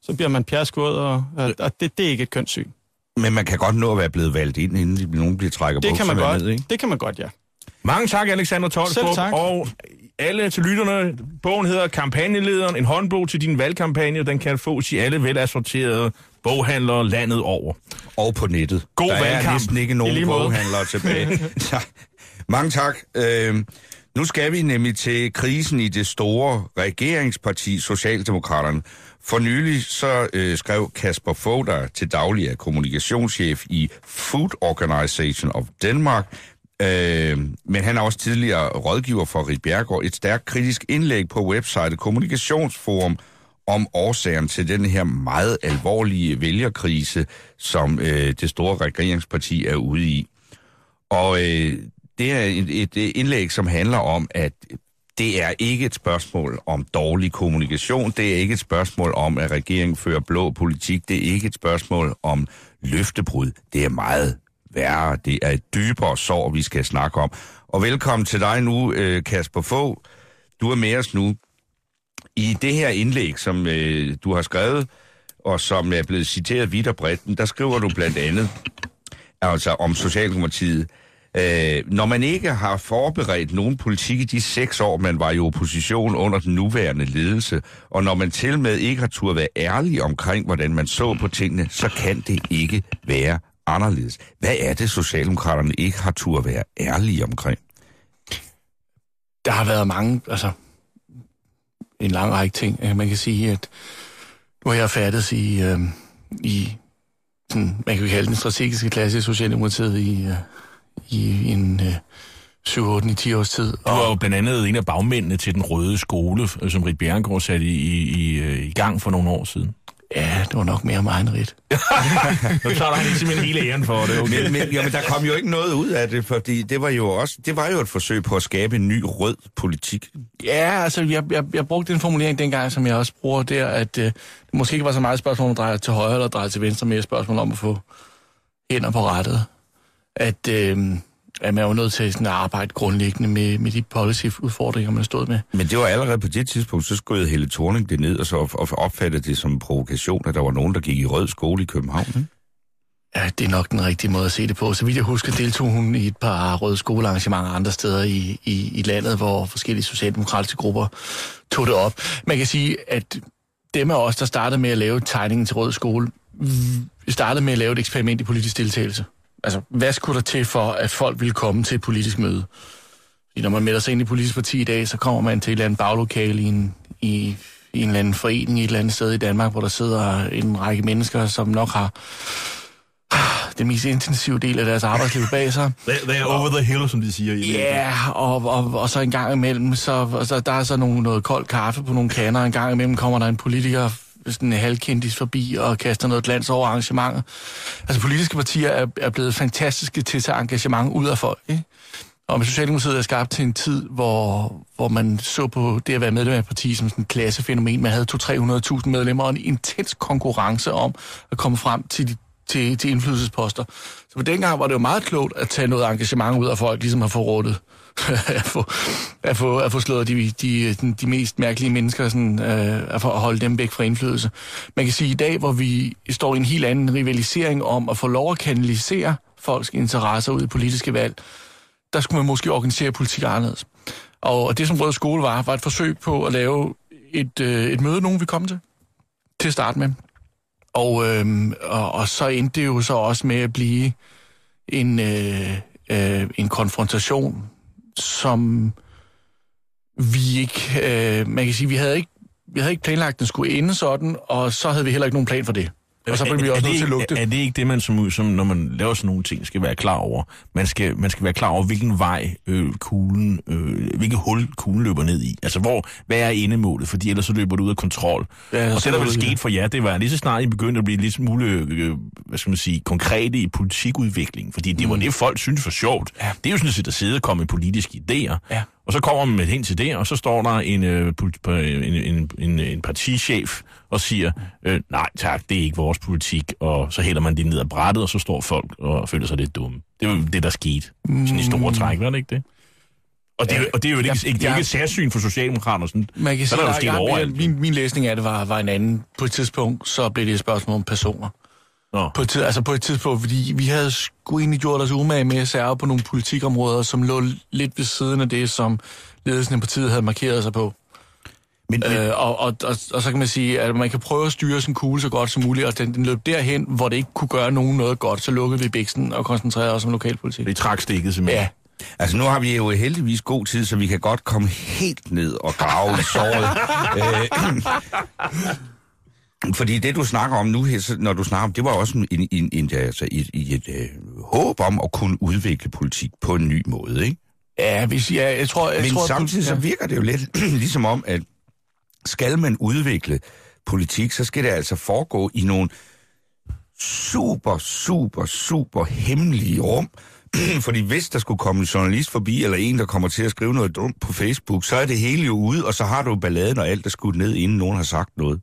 så bliver man pjærskudt, og det er ikke et kønssyn. Men man kan godt nå at være blevet valgt ind, inden nogen bliver trækket bukserne ned, ikke? Det kan man godt, ja. Mange tak, Alexander Tolstrup. Og alle til lytterne. Bogen hedder Kampagnelederen, en håndbog til din valgkampagne. Den kan fås i alle velassorterede boghandlere landet over. Og på nettet. God valgkamp. Der er næsten ikke nogen boghandlere tilbage. Mange tak. Nu skal vi nemlig til krisen i det store regeringsparti, Socialdemokraterne. For nylig så skrev Kasper Fogh, der til daglig er kommunikationschef i Food Organization of Denmark, men han er også tidligere rådgiver for Ritt Bjerregaard, et stærkt kritisk indlæg på websitet Kommunikationsforum om årsagen til den her meget alvorlige vælgerkrise, som det store regeringsparti er ude i. Og det er et indlæg, som handler om, at det er ikke et spørgsmål om dårlig kommunikation. Det er ikke et spørgsmål om, at regeringen fører blå politik. Det er ikke et spørgsmål om løftebrud. Det er meget værre. Det er et dybere sår, vi skal snakke om. Og velkommen til dig nu, Kasper Fogh. Du er med os nu. I det her indlæg, som du har skrevet, og som er blevet citeret vidt og bredt, der skriver du blandt andet altså om Socialdemokratiet. Når man ikke har forberedt nogen politik i de 6 år, man var i opposition under den nuværende ledelse, og når man til med ikke har turde være ærlig omkring, hvordan man så på tingene, så kan det ikke være anderledes. Hvad er det, Socialdemokraterne ikke har turde være ærlige omkring? Der har været mange, en lang række ting. Man kan sige, at nu har jeg færdes i sådan, man kan kalde den strategiske klasse i Socialdemokratiet i en 7-8-10 års tid. Du var jo blandt andet en af bagmændene til den røde skole, som Ritt Bjerregaard satte i gang for nogle år siden. Ja, det var nok mere mig end Ritt. Nu tager han simpelthen hele æren for det. Okay. Men der kom jo ikke noget ud af det, fordi det var jo et forsøg på at skabe en ny rød politik. Ja, jeg brugte den formulering dengang, som jeg også bruger der, at det måske ikke var så meget et spørgsmål om at dreje til højre eller dreje til venstre, mere et spørgsmål om at få hænder på rettet. At man var nødt til sådan at arbejde grundlæggende med de policy-udfordringer, man stod med. Men det var allerede på det tidspunkt, så skød Helle Thorning det ned, og så opfattede det som en provokation, at der var nogen, der gik i rød skole i København. Ikke? Ja, det er nok den rigtige måde at se det på. Så vidt jeg husker, deltog hun i et par røde skolearrangementer andre steder i landet, hvor forskellige socialdemokratiske grupper tog det op. Man kan sige, at dem af os, der startede med at lave tegningen til rød skole, startede med at lave et eksperiment i politisk deltagelse. Altså, hvad skulle der til for, at folk ville komme til et politisk møde? Fordi når man melder sig ind i et politisk parti i dag, så kommer man til et eller andet baglokale i en eller anden forening i et eller andet sted i Danmark, hvor der sidder en række mennesker, som nok har den mest intensive del af deres arbejdsliv bag sig. They are over the hill, som de siger. Ja, og så en gang imellem, så der er så noget koldt kaffe på nogle kander, og en gang imellem kommer der en politiker sådan en halvkendis forbi og kaster noget glans over arrangementet. Altså, politiske partier er blevet fantastiske til at tage engagement ud af folk, ikke? Og med Socialdemokratiet er skabt til en tid, hvor man så på det at være medlem af et parti som sådan en klassefænomen. Man havde 200-300.000 medlemmer og en intens konkurrence om at komme frem til indflydelsesposter. Så på dengang var det jo meget klogt at tage noget engagement ud af folk, ligesom at få rådet. at få slået de mest mærkelige mennesker, sådan, at holde dem væk fra indflydelse. Man kan sige, at i dag, hvor vi står i en helt anden rivalisering om at få lov at kanalisere folks interesser ud i politiske valg, der skulle man måske organisere politik anderledes. Og det, som Røde Skole var et forsøg på at lave et møde, nogen vi kom til at starte med. Og så endte det jo så også med at blive en konfrontation, som vi ikke, man kan sige, vi havde ikke planlagt, at den skulle ende sådan, og så havde vi heller ikke nogen plan for det. Og så blev vi også nødt til at lukke det. Er det ikke det, man som når man laver sådan nogle ting, skal være klar over? Man skal være klar over, hvilken vej hvilket hul kuglen løber ned i. Altså, hvad er endemålet? Fordi ellers så løber du ud af kontrol. Ja, og det, der ville sket for jer, det var lige så snart I begyndte at blive lidt smule, konkrete i politikudviklingen. Fordi det var det, folk synes var sjovt. Ja. Det er jo sådan set at sidde og komme med politiske idéer. Ja. Og så kommer man hen til det, og så står der en partichef og siger, nej tak, det er ikke vores politik, og så hælder man det ned ad brættet, og så står folk og føler sig lidt dumme. Det var det, der skete. Sådan i store træk, var det ikke det? Og det er jo ikke et særsyn for Socialdemokraterne. Sådan. Man kan sige, overalt. Min læsning af det var en anden. På et tidspunkt, så blev det et spørgsmål om personer. På et tidspunkt, fordi vi havde sgu egentlig gjort os umage med at særge på nogle politikområder, som lå lidt ved siden af det, som ledelsen af partiet havde markeret sig på. Og så kan man sige, at man kan prøve at styre sin kugle så godt som muligt, og den løb derhen, hvor det ikke kunne gøre nogen noget godt, så lukkede vi biksen og koncentrerede os om lokalpolitik. Det trak stikket simpelthen. Ja. Altså nu har vi jo heldigvis god tid, så vi kan godt komme helt ned og grave i såret. Fordi det, du snakker om nu, når du snakker om, det var også et håb om at kunne udvikle politik på en ny måde, ikke? Ja, jeg tror... Men samtidig så virker det jo lidt ligesom om, at skal man udvikle politik, så skal det altså foregå i nogle super hemmelige rum. Fordi hvis der skulle komme en journalist forbi, eller en, der kommer til at skrive noget dumt på Facebook, så er det hele jo ude, og så har du balladen og alt, der skudt ned, inden nogen har sagt noget.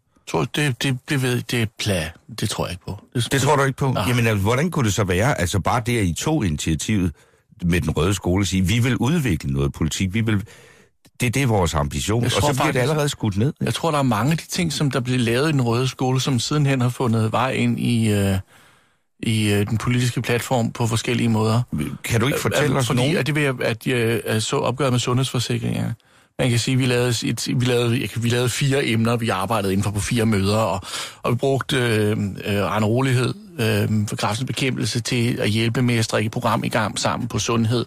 Det tror jeg ikke på. Det tror du ikke på? Nej. Jamen, altså, hvordan kunne det så være? Altså bare det, at I tog initiativet med den røde skole, sige, vi vil udvikle noget politik, det er vores ambition, og så bliver det allerede skudt ned. Jeg tror, der er mange af de ting, som der blev lavet i den røde skole, som sidenhen har fundet vej ind i den politiske platform på forskellige måder. Kan du ikke fortælle os nogen? Fordi at jeg så opgøret med sundhedsforsikringer. Man kan sige, at vi lavede 4 emner, vi arbejdede inden for på 4 møder, og vi brugte Arne Rolighed for kræftens bekæmpelse til at hjælpe med at strikke et program i gang sammen på sundhed,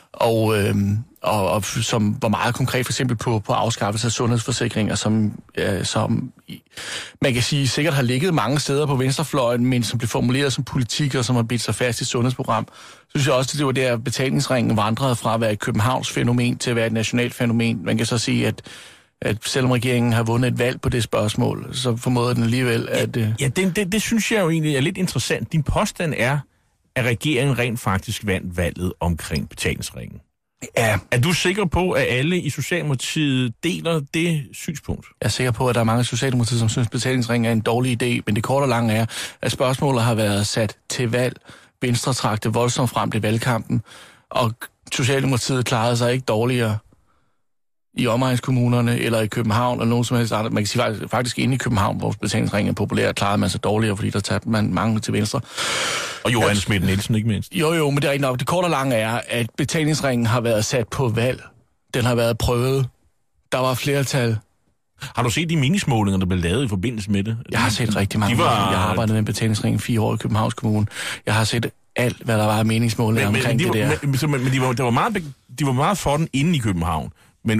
og som var meget konkret for eksempel på afskaffelse af sundhedsforsikringer, som man kan sige sikkert har ligget mange steder på venstrefløjen, men som blev formuleret som politik og som har bidt sig fast i et sundhedsprogram. Så synes jeg også, at det var der betalingsringen vandrede fra at være et Københavns fænomen til at være et nationalt fænomen. Man kan så sige, at selvom regeringen har vundet et valg på det spørgsmål, så formåede den alligevel, at... Ja, det synes jeg jo egentlig er lidt interessant. Din påstand er, at regeringen rent faktisk vandt valget omkring betalingsringen. Ja. Er du sikker på, at alle i Socialdemokratiet deler det synspunkt? Jeg er sikker på, at der er mange i Socialdemokratiet, som synes, at betalingsringen er en dårlig idé, men det korte og lange er, at spørgsmålet har været sat til valg. Venstre trak det voldsomt frem til valgkampen, og Socialdemokratiet klarede sig ikke dårligere i omegnskommunerne eller i København eller nogen som helst andre. Man kan sige faktisk inde i København, hvor betalingsringen er populær, klarede man sig dårligere, fordi der tabte man mange til venstre. Og Johan Schmidt Nielsen ikke mindst. Jo, men det er ikke nok. Det korte og lange er, at betalingsringen har været sat på valg. Den har været prøvet. Der var flertal. Har du set de meningsmålinger, der blev lavet i forbindelse med det? Jeg har set rigtig mange. Jeg har arbejdet med betalingsringen 4 år i Københavns Kommune. Jeg har set alt, hvad der var af meningsmålinger omkring det der. Men de var meget for den inde i København. Men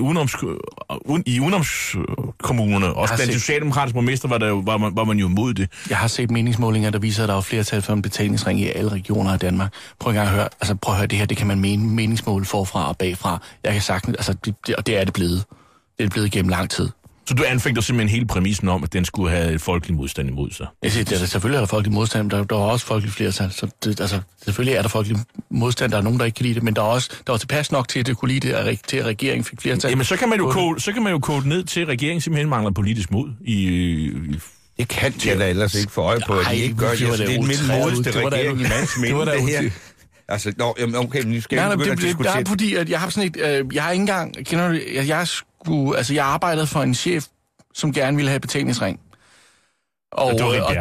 i udenomskommunerne, også blandt socialdemokratiske borgmester, var man jo imod det. Jeg har set meningsmålinger, der viser, at der er flertal for en betalingsring i alle regioner af Danmark. Prøv at høre det her, det kan man meningsmåle forfra og bagfra. Jeg kan sagtens, og det er det blevet. Det er blevet gennem lang tid. Så du anfægter simpelthen hele præmissen om, at den skulle have et folkelig modstand imod sig? Jeg siger, selvfølgelig er der folkelig modstand, men der var også folkelig flertal. Så selvfølgelig er der folkelig modstand, der er nogen, der ikke kan lide det, men der var tilpas nok til, at det kunne lide det, til at regeringen fik flertal. Jamen, så kan man jo kode ned til, at regeringen simpelthen mangler politisk mod Det kan jeg da ellers ikke få øje på, at de ikke gør det. Det er den modeste regering i mands minde, det her. Altså, okay, nu skal jeg begynde at diskutere. Det er fordi, at jeg har sådan et... jeg har ikke engang... Kender du det? Jeg arbejdede for en chef, som gerne ville have betalingsring. Og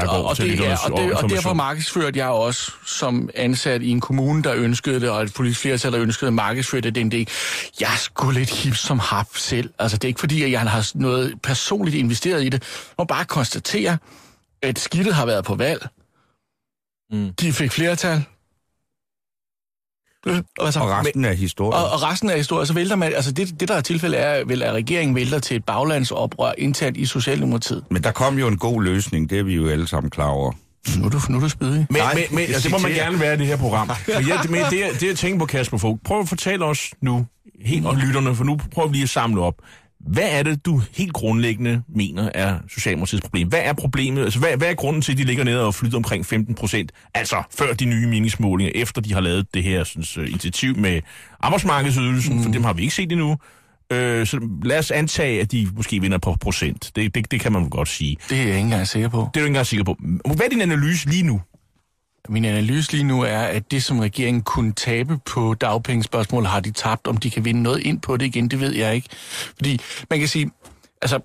derfor markedsførte jeg også som ansat i en kommune, der ønskede det, og et politisk flertal, der ønskede at markedsføre det den del. Jeg er sgu lidt hip som hap selv. Altså, det er ikke fordi, at jeg har noget personligt investeret i det. Jeg må bare konstatere, at skidtet har været på valg. De fik flertal. Og resten er historie. Og resten af historie, så vælter man... Altså det der er tilfælde er vel, at regeringen vælter til et baglandsoprør internt i Socialdemokratiet. Men der kom jo en god løsning, det er vi jo alle sammen klar over. Nu er du spydig. Men det må man gerne være i det her program. Men det jeg tænker på, Kasper Fogh, prøv at fortælle os nu, helt og lytterne, for nu prøver vi lige at samle op. Hvad er det, du helt grundlæggende mener er Socialdemokratiets problem? Hvad er problemet? Altså, hvad er grunden til, at de ligger nede og flytter omkring 15%? Altså, før de nye meningsmålinger, efter de har lavet det her initiativ med arbejdsmarkedsydelsen, for dem har vi ikke set endnu. Så lad os antage, at de måske vinder på procent. Det kan man godt sige. Det er jeg ikke engang sikker på. Det er du ikke engang sikker på. Hvad er din analyse lige nu? Min analyse lige nu er, at det, som regeringen kunne tabe på dagpengespørgsmål, har de tabt. Om de kan vinde noget ind på det igen, det ved jeg ikke. Fordi man kan sige, altså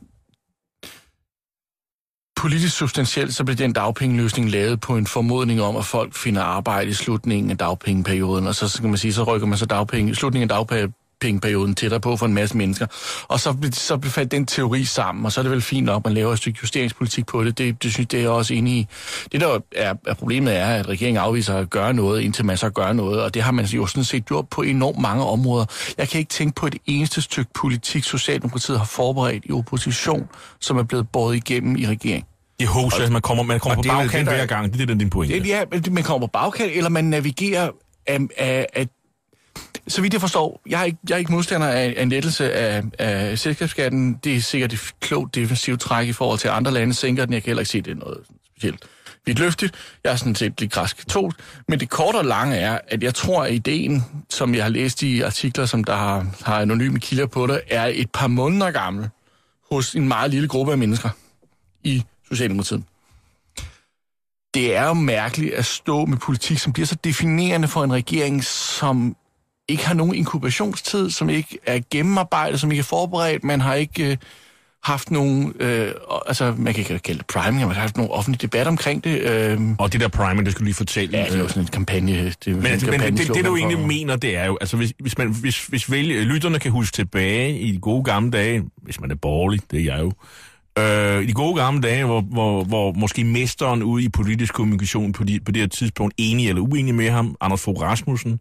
politisk substantielt, så bliver den dagpengeløsning lavet på en formodning om, at folk finder arbejde i slutningen af dagpengeperioden, og så kan man sige, så rykker man så slutningen af dagpengeperioden tættere på for en masse mennesker. Og så faldt den teori sammen, og så er det vel fint nok, at man laver et stykke justeringspolitik på det. Det synes jeg er også enig i. Det, der er problemet, er, at regeringen afviser at gøre noget, indtil man så gør noget, og det har man jo sådan set gjort på enormt mange områder. Jeg kan ikke tænke på et eneste stykke politik, Socialdemokratiet har forberedt i opposition, som er blevet båret igennem i regeringen. Det hoser, man kommer på bagkant hver gang. Det er din pointe. Ja, man kommer på bagkant, eller man navigerer af så vidt jeg forstår, jeg er ikke modstander af en lettelse af selskabsskatten. Det er sikkert et klogt defensivt træk i forhold til andre lande sænker den. Jeg kan heller ikke se, det er noget specielt vidtløftigt. Jeg er sådan set lidt græsk katolsk. Men det korte og lange er, at jeg tror, at ideen, som jeg har læst i artikler, som der har anonyme kilder på det, er et par måneder gammel hos en meget lille gruppe af mennesker i Socialdemokratiet. Det er jo mærkeligt at stå med politik, som bliver så definerende for en regering, som ikke har nogen inkubationstid, som ikke er gennemarbejdet, som ikke er forberedt. Man har ikke haft nogen, man kan ikke kalde det priming, man har haft nogen offentlig debat omkring det. Og det der priming, det skal du lige fortælle. Ja, det er jo sådan en kampagne. Det du egentlig mener, det er jo, altså hvis lytterne kan huske tilbage i de gode gamle dage, hvis man er borgerlig, det er jeg jo, i de gode gamle dage, hvor måske mesteren ude i politisk kommunikation på det her tidspunkt, enig eller uenig med ham, Anders Fogh Rasmussen,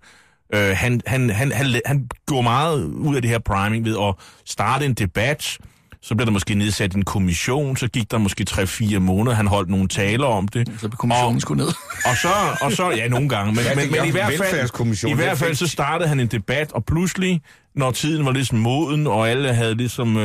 han går meget ud af det her priming ved at starte en debat. Så blev der måske nedsat en kommission, så gik der måske 3-4 måneder, han holdt nogle taler om det. Så blev kommissionen sgu ned. og så, ja, nogle gange, men i hvert fald så startede han en debat, og pludselig, når tiden var ligesom moden, og alle havde ligesom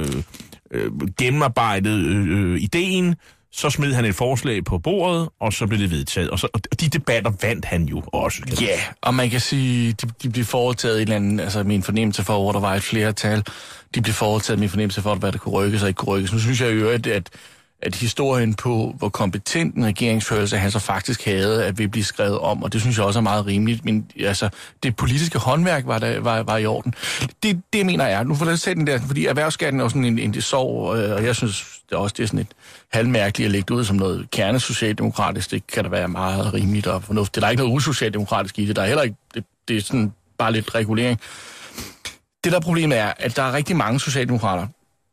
gennemarbejdet ideen, så smed han et forslag på bordet, og så blev det vedtaget. Og de debatter vandt han jo også. Ja, og man kan sige, de blev foretaget i et eller andet, altså min fornemmelse for, hvor der var et flertal, de blev foretaget min fornemmelse for, hvad der kunne rykkes og ikke kunne rykkes. Nu synes jeg jo, at historien på, hvor kompetent en regeringsførelse han så faktisk havde, at vil blive skrevet om, og det synes jeg også er meget rimeligt, men altså, det politiske håndværk var i orden. Det mener jeg. Nu får jeg sætte den der, fordi erhvervsskatten er jo sådan en sorg, og jeg synes det er sådan et halvmærkeligt at lægge det ud som noget kernesocialdemokratisk. Det kan da være meget rimeligt og fornuftigt. Der er ikke noget usocialdemokratisk i det. Der er heller ikke, det er sådan bare lidt regulering. Det der problemet er, at der er rigtig mange socialdemokrater,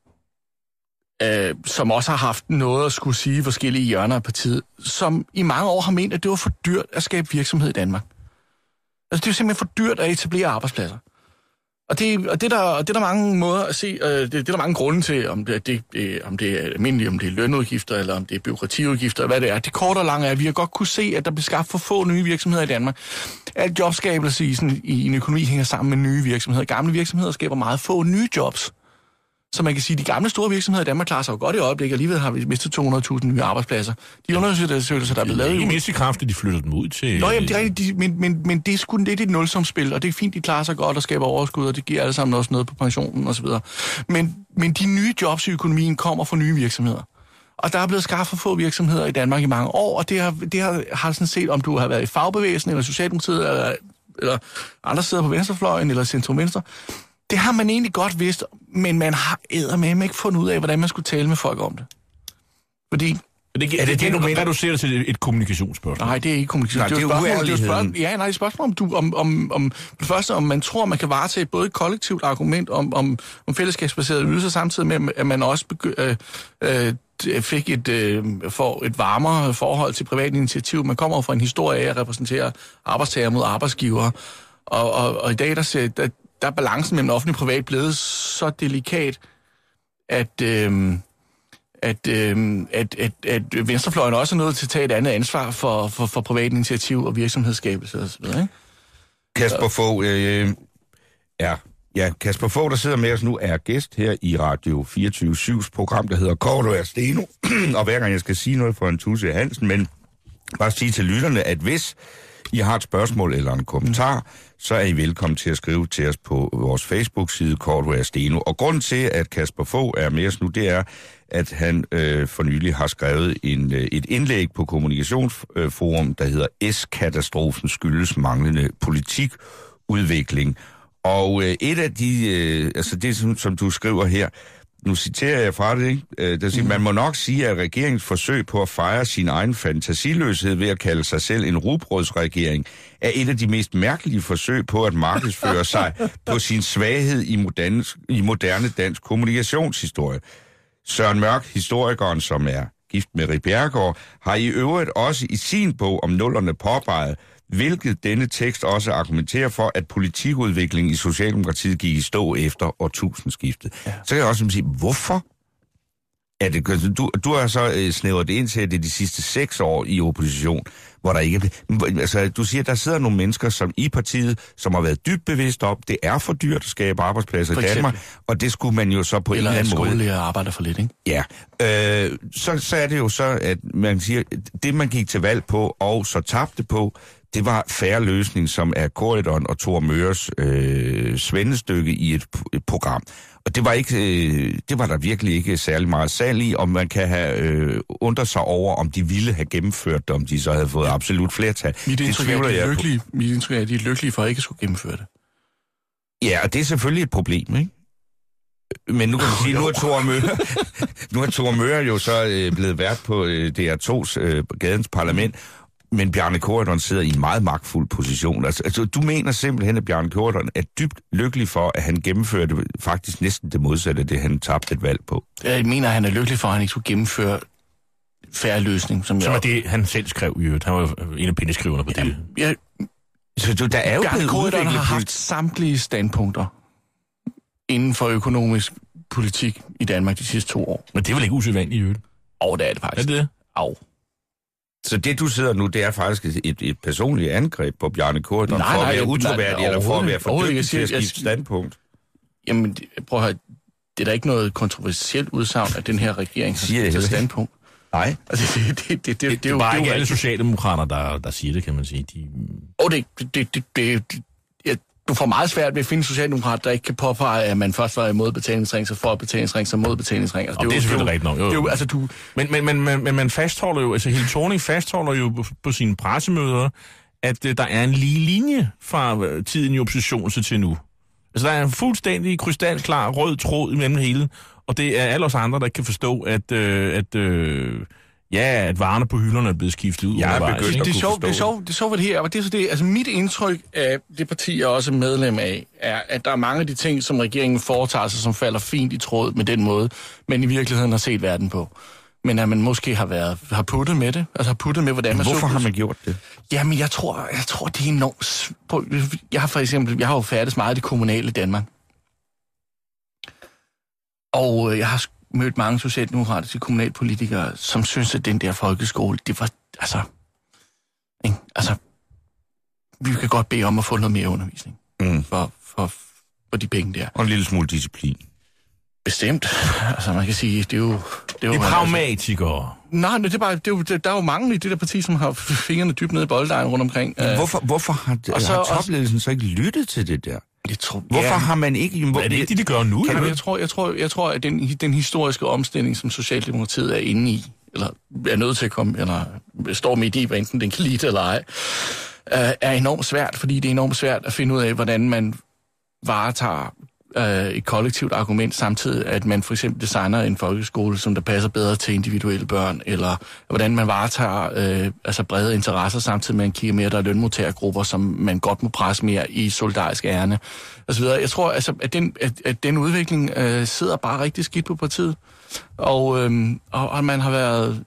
som også har haft noget at skulle sige forskellige hjørner af partiet, som i mange år har ment, at det var for dyrt at skabe virksomhed i Danmark. Altså, det er jo simpelthen for dyrt at etablere arbejdspladser. Og det er der mange måder at se, det er der mange grunde til, om det er almindeligt, om det er lønudgifter, eller om det er bureaukratiudgifter, hvad det er. Det korte og lange er, at vi har godt kunne se, at der bliver skabt for få nye virksomheder i Danmark. Alt jobskabelse i en økonomi hænger sammen med nye virksomheder. Gamle virksomheder skaber meget få nye jobs. Så man kan sige, at de gamle store virksomheder i Danmark klarer sig jo godt i øjeblikket, og alligevel har vi mistet 200.000 nye arbejdspladser. De undersøgelser, der er blevet lavet... Det er ikke kraftigt, de flytter dem ud til... Nå, jamen, det er rigtigt, men det er sgu lidt et nulsumsspil, og det er fint, de klarer sig godt og skaber overskud, og det giver alle sammen også noget på pensionen osv. Men de nye jobs i økonomien kommer fra nye virksomheder. Og der er blevet skabt for få virksomheder i Danmark i mange år, og det har sådan set, om du har været i fagbevægelsen, eller Socialdemokratiet, eller andre steder på venstrefløjen, eller centrum-venstre, det har man egentlig godt vidst, men man har eddermame ikke fundet ud af, hvordan man skulle tale med folk om det. Fordi... Er det du mener, du ser det til et kommunikationsspørgsmål? Nej, det er ikke kommunikationsspørgsmål. Nej, det er uærligheden. Ja, nej, det er spørgsmål om det første, om man tror, man kan varetage både et kollektivt argument om fællesskabsbaserede ydelser, samtidig med, at man også fik et varmere forhold til privat initiativ. Man kommer fra en historie af at repræsentere arbejdstager mod arbejdsgiver, og i dag, der er balancen mellem offentlig og privat blevet så delikat, at venstrefløjen også er nødt til at tage et andet ansvar for privat initiativ og virksomhedsskabelse osv., ikke? Kasper Fogh, Kasper Fogh, der sidder med os nu, er gæst her i Radio 24/7's program, der hedder Kort og Steno. Og hver gang jeg skal sige noget for en tusse Hansen, men bare sige til lytterne, at hvis I har et spørgsmål eller en kommentar, så er I velkommen til at skrive til os på vores Facebook-side, Cordua Steno. Og grunden til, at Kasper Fogh er med os nu, det er, at han for nylig har skrevet et indlæg på Kommunikationsforum, der hedder S-katastrofen skyldes manglende politikudvikling. Og et af de, altså det som du skriver her, nu citerer jeg fra det, ikke? Der siger, man må nok sige, at regeringens forsøg på at fejre sin egen fantasiløshed ved at kalde sig selv en rugbrødsregering er et af de mest mærkelige forsøg på at markedsføre sig på sin svaghed i moderne dansk kommunikationshistorie. Søren Mørk, historikeren, som er gift med Ritt Bjerregaard, har i øvrigt også i sin bog om nullerne påpeget, hvilket denne tekst også argumenterer for, at politikudviklingen i Socialdemokratiet gik i stå efter årtusindskiftet. Ja. Så kan jeg også sige, hvorfor er det? Du har så snævret det ind til, at det er de sidste 6 år i opposition, hvor der ikke er... Altså, du siger, at der sidder nogle mennesker som i partiet, som har været dybt bevidst om, det er for dyrt at skabe arbejdspladser i Danmark, og det skulle man jo så på en eller anden måde... Eller skolelærer arbejder for lidt, ikke? Ja. Så er det jo så, at man siger, det man gik til valg på, og så tabte på, det var Fair Løsning, som er Corridon og Thor Møres svendestykke i et program. Og det var der virkelig ikke særlig meget salg i, og man kan have undret sig over, om de ville have gennemført det, om de så havde fået absolut flertal. Mit indtryk er, at de er lykkelige for at ikke skulle gennemføre det. Ja, og det er selvfølgelig et problem, ikke? Men nu kan man sige, nu er Thor Møre jo så blevet vært på DR2's Gadens Parlament, men Bjarne Corydon sidder i en meget magtfuld position. Altså, du mener simpelthen, at Bjarne Corydon er dybt lykkelig for, at han gennemførte faktisk næsten det modsatte af det, han tabte et valg på. Jeg mener, at han er lykkelig for, at han ikke skulle gennemføre Fair Løsning. Som er det, han selv skrev i øvrigt. Han var en af pindeskriverne på det. Så der er jo Bjarne Corydon har haft samtlige standpunkter inden for økonomisk politik i Danmark de sidste 2 år. Men det er vel ikke usædvanligt i øvrigt? Det er det faktisk. Er det? Så det, du sidder nu, det er faktisk et personligt angreb på Bjarne Corydon for at være utroværdig, eller for at være for dygtig til at skifte standpunkt? Jamen, prøv at høre, det er da ikke noget kontroversielt udsagn, at den her regering har skiftet standpunkt. Nej. Altså, det er jo bare ikke alle socialdemokrater, der siger det, kan man sige. Du får meget svært ved at finde socialdemokrater, der ikke kan påpege, at man først var imod betalingsring, så for betalingsring, så mod betalingsring. Altså, det er selvfølgelig rigtigt nok. Altså, Men man fastholder jo, altså Helle Thorning fastholder jo på sine pressemøder, at der er en lige linje fra tiden i opposition til nu. Altså der er en fuldstændig krystalklar rød tråd imellem hele, og det er alle os andre, der ikke kan forstå, at varerne på hylderne er blevet skiftet ud. Det er sjovt ved det her, og det er så det, altså mit indtryk af det parti, jeg også er medlem af, er, at der er mange af de ting, som regeringen foretager sig, som falder fint i tråd med den måde, men i virkeligheden har set verden på. Men at man måske har puttet med det, altså har puttet med, hvordan man Hvorfor har man gjort det? Jamen, jeg tror, det er enormt... Jeg har jo færdes meget i det kommunale Danmark. Og jeg har mødt mange socialdemokratiske kommunalpolitikere, som synes, at den der folkeskole, det var, vi kan godt bede om at få noget mere undervisning for de penge der. Og en lille smule disciplin. Bestemt. Altså, man kan sige, det er jo... Det er pragmatikere. Nej, det er bare, der er jo mange i det der parti, som har fingrene dybt nede i bolddejen rundt omkring. Hvorfor har topledelsen så ikke lyttet til det der? Hvorfor har man ikke... Er det ikke det, de gør nu? Jeg tror, at den historiske omstilling, som Socialdemokratiet er inde i, eller er nødt til at komme, eller står midt i, hvad enten den kan lide eller ej, er enormt svært, fordi det er enormt svært at finde ud af, hvordan man varetager et kollektivt argument, samtidig at man for eksempel designer en folkeskole, som der passer bedre til individuelle børn, eller hvordan man varetager brede interesser, samtidig med at man kigger mere, der er lønmodtagergrupper, som man godt må presse mere i solidarisk ærne, osv. Jeg tror, at den udvikling sidder bare rigtig skidt på partiet, og man har været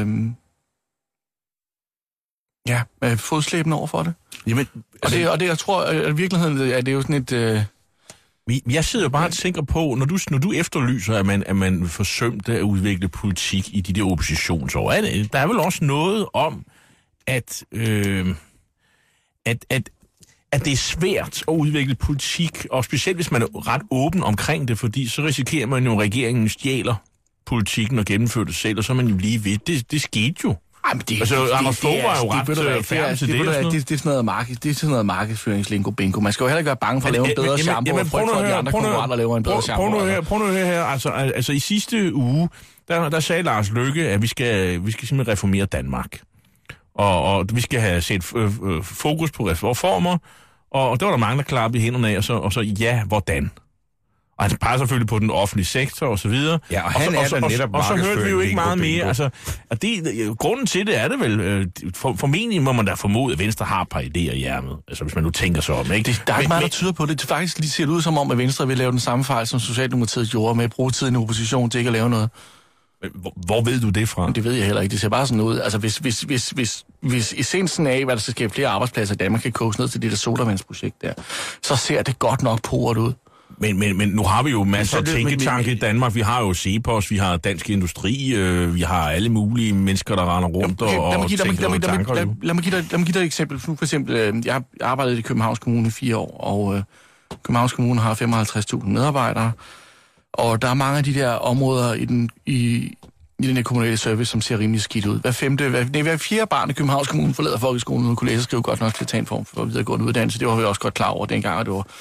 fodslæbende over for det. Jamen, og det, jeg tror, at i virkeligheden er det jo sådan et... Jeg sidder jo bare og tænker på, når du efterlyser, at man forsømte at udvikle politik i de der oppositionsår, der er vel også noget om, at det er svært at udvikle politik, og specielt hvis man er ret åben omkring det, fordi så risikerer man jo, at regeringen stjæler politikken og gennemfører det selv, og så er man jo lige ved. Det skete jo. men Anders Fogh var jo ret færdig til det. Det er sådan noget markedsføringslingo bingo. Man skal jo heller ikke være bange for at lave en bedre shampoo, og frygt for, at de andre konkurrenter laver en bedre shampoo. Prøv nu her. Altså i sidste uge, der sagde Lars Løkke, at vi skal simpelthen reformere Danmark. Og vi skal have set fokus på reformer, og der var der mange, der klappede i hænderne af, og så ja, hvordan? Og han peger selvfølgelig på den offentlige sektor og så videre. Ja, og så hørte vi jo ikke meget mere. Altså, og grunden til det er det vel, formentlig må man da formode, at Venstre har et par idéer i ærmet. Altså, hvis man nu tænker sig om, ikke? Der er ikke meget, der tyder på det. Det faktisk lige ser ud som om, at Venstre vil lave den samme fejl, som Socialdemokratiet gjorde med at bruge tiden i opposition til ikke at lave noget. Hvor ved du det fra? Det ved jeg heller ikke. Det ser bare sådan ud. Altså, hvis essensen af, hvad der skal skabe flere arbejdspladser i Danmark, kan koges ned til det der sodavandsprojekt der, så ser det godt nok port ud. Men nu har vi jo masser af tænketanke i Danmark. Vi har jo CEPOS, vi har Dansk Industri, vi har alle mulige mennesker, der render rundt og tænker nogle tanker. Lad mig give dig et eksempel. For eksempel, jeg har arbejdet i Københavns Kommune i 4 år, og Københavns Kommune har 55.000 medarbejdere, og der er mange af de der områder i den her kommunale service, som ser rimelig skidt ud. Hver 4. barn i Københavns Kommune forlader folkeskolen, og kunne læse og skrive godt nok til at tage en form for videregående uddannelse. Det var vi også godt klar over dengang, at det var...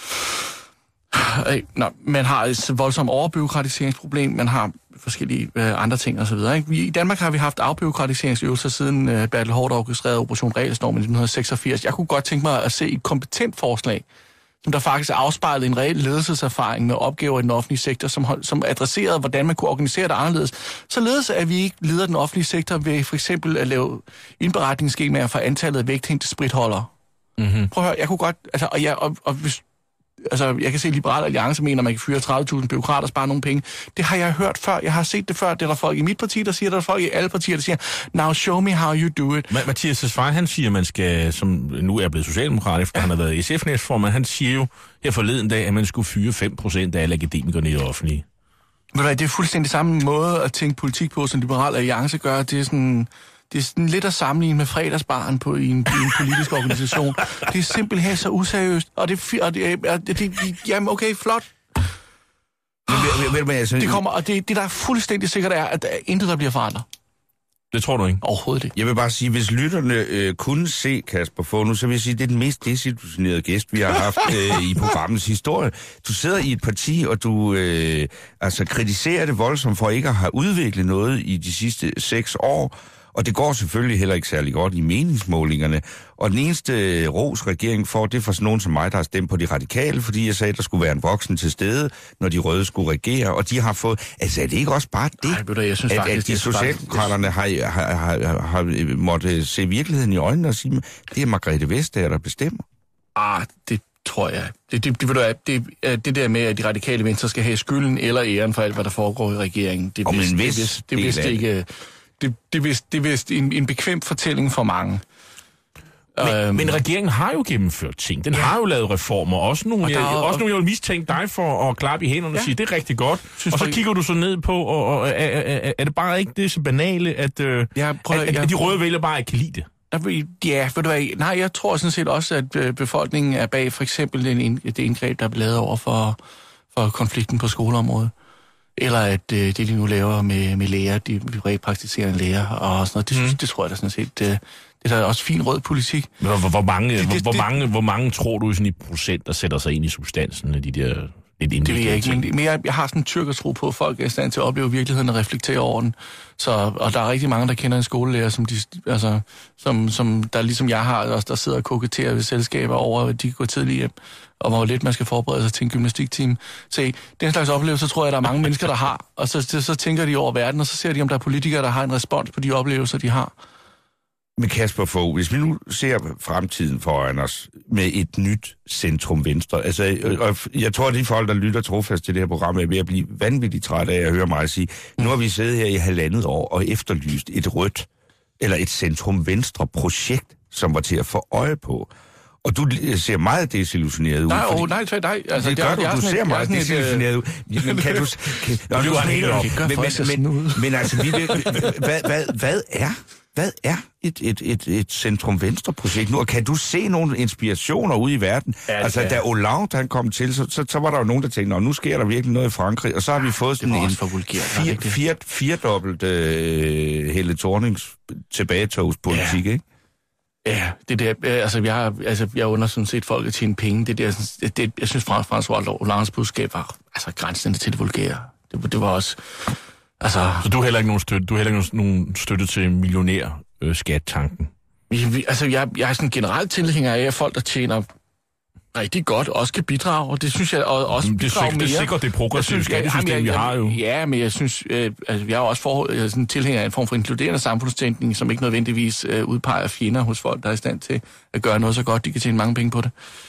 man har et voldsomt overbureaukratiseringsproblem, man har forskellige andre ting osv. I Danmark har vi haft afbureaukratiseringsøvelser siden Bertel Haarder orkestrerede Operation Regelsnorm i 1986. Jeg kunne godt tænke mig at se et kompetent forslag, som der faktisk afspejlede en reel ledelseserfaring med opgaver i den offentlige sektor, som adresserede, hvordan man kunne organisere det anderledes. Således at vi ikke leder den offentlige sektor ved for eksempel at lave indberetningsskemaer for antallet af vægthængte spritholdere. Mm-hmm. Prøv at høre, jeg kunne godt... jeg kan se, at Liberal Alliance mener, at man kan fyre 30.000 bureaukrater og spare nogle penge. Det har jeg hørt før. Jeg har set det før. Det er der folk i mit parti, der siger, der er folk i alle partier, der siger, now show me how you do it. Mathias Tesfaye, han siger, at man skal, som nu er blevet socialdemokrat, efter han har været SF-næstformand, han siger jo her forleden dag, at man skulle fyre 5% af alle akademikerne i det offentlige. Det er fuldstændig samme måde at tænke politik på, som Liberal Alliance gør. Det er sådan lidt at sammenligne med fredagsbaren i en politisk organisation. Det er simpelthen så useriøst. Og jamen okay, flot. Det kommer, og det der er fuldstændig sikkert er, at intet der bliver forandret. Det tror du ikke? Overhovedet ikke. Jeg vil bare sige, hvis lytterne kunne se Kasper Fogh nu, så vil jeg sige, at det er den mest desillusionerede gæst, vi har haft i programmets historie. Du sidder i et parti, og du kritiserer det voldsomt for ikke at have udviklet noget i de sidste 6 år. Og det går selvfølgelig heller ikke særlig godt i meningsmålingerne. Og den eneste ros regeringen får, det er for sådan nogen som mig, der har stemt på de radikale, fordi jeg sagde, at der skulle være en voksen til stede, når de røde skulle regere. Og de har fået... Altså, er det ikke også bare det? Jeg synes faktisk, at de socialdemokraterne har måttet se virkeligheden i øjnene og sige, det er Margrethe Vestager, der bestemmer? Det tror jeg. Det der med, at de radikale venstre skal have skylden eller æren for alt, hvad der foregår i regeringen, det er vist en bekvem fortælling for mange. Men regeringen har jo gennemført ting. Den har jo lavet reformer. Også nogle, jeg vil mistænke dig for at klappe i hænderne og sige, det er rigtig godt. Og så kigger du så ned på, og er det bare ikke det så banale, at de røde vælger bare ikke kan lide det? Ja, ved du hvad? Nej, jeg tror sådan set også, at befolkningen er bag for eksempel det indgreb, der er blevet lavet over for konflikten på skoleområdet. Eller at det, de nu laver med læger, de repraktiserende læger og sådan noget, det tror jeg da sådan set, det er da også fin rød politik. Hvor mange tror du sådan i procent, der sætter sig ind i substansen af de der... Det ved jeg ikke, men jeg har sådan en tyrkertro på, at folk er i stand til at opleve virkeligheden og reflektere over den. Og der er rigtig mange, der kender en skolelærer, som der ligesom jeg har, også der sidder og koketterer ved selskaber over, at de kan gå tidligt hjem, og hvor lidt man skal forberede sig til en gymnastiktime. Se, den slags oplevelse tror jeg, der er mange mennesker, der har. Og så tænker de over verden, og så ser de, om der er politikere, der har en respons på de oplevelser, de har. Men Kasper Fogh, hvis vi nu ser fremtiden foran os med et nyt centrum-venstre, altså, og jeg tror, at de folk, der lytter trofast til det her program, er ved at blive vanvittigt trætte af at høre mig sige, nu har vi siddet her i 1,5 år og efterlyst et rødt, eller et centrum-venstre-projekt, som var til at få øje på. Og du ser meget desillusioneret ud. Nej. Altså, det gør du ser meget desillusioneret ud. Men kan du... Men altså, hvad er hvad er et centrum-venstre-projekt nu? Og kan du se nogle inspirationer ude i verden? Ja, altså, da Hollande han kom til, så var der jo nogen, der tænkte, nu sker der virkelig noget i Frankrig, og så har vi fået sådan en firedobbelt Helle Thornings tilbagetogspolitik, ikke? Ja, det der, jeg under sådan set folk at tjene penge. Jeg synes, François Hollandes budskab var grænsende til det vulgære. Det var også... Så du har heller ikke nogen støtte, nogen støtte til millionær-skat-tanken? Jeg er sådan generelt tilhænger af, at folk, der tjener rigtig godt, også kan bidrage, og det synes jeg også bidrager mere. Det er sikkert det progressive skattesystem, vi har jo. Ja, men jeg synes, jeg er også jeg er sådan tilhænger af en form for inkluderende samfundstænkning, som ikke nødvendigvis udpeger fjender hos folk, der er i stand til at gøre noget så godt, de kan tjene mange penge på det.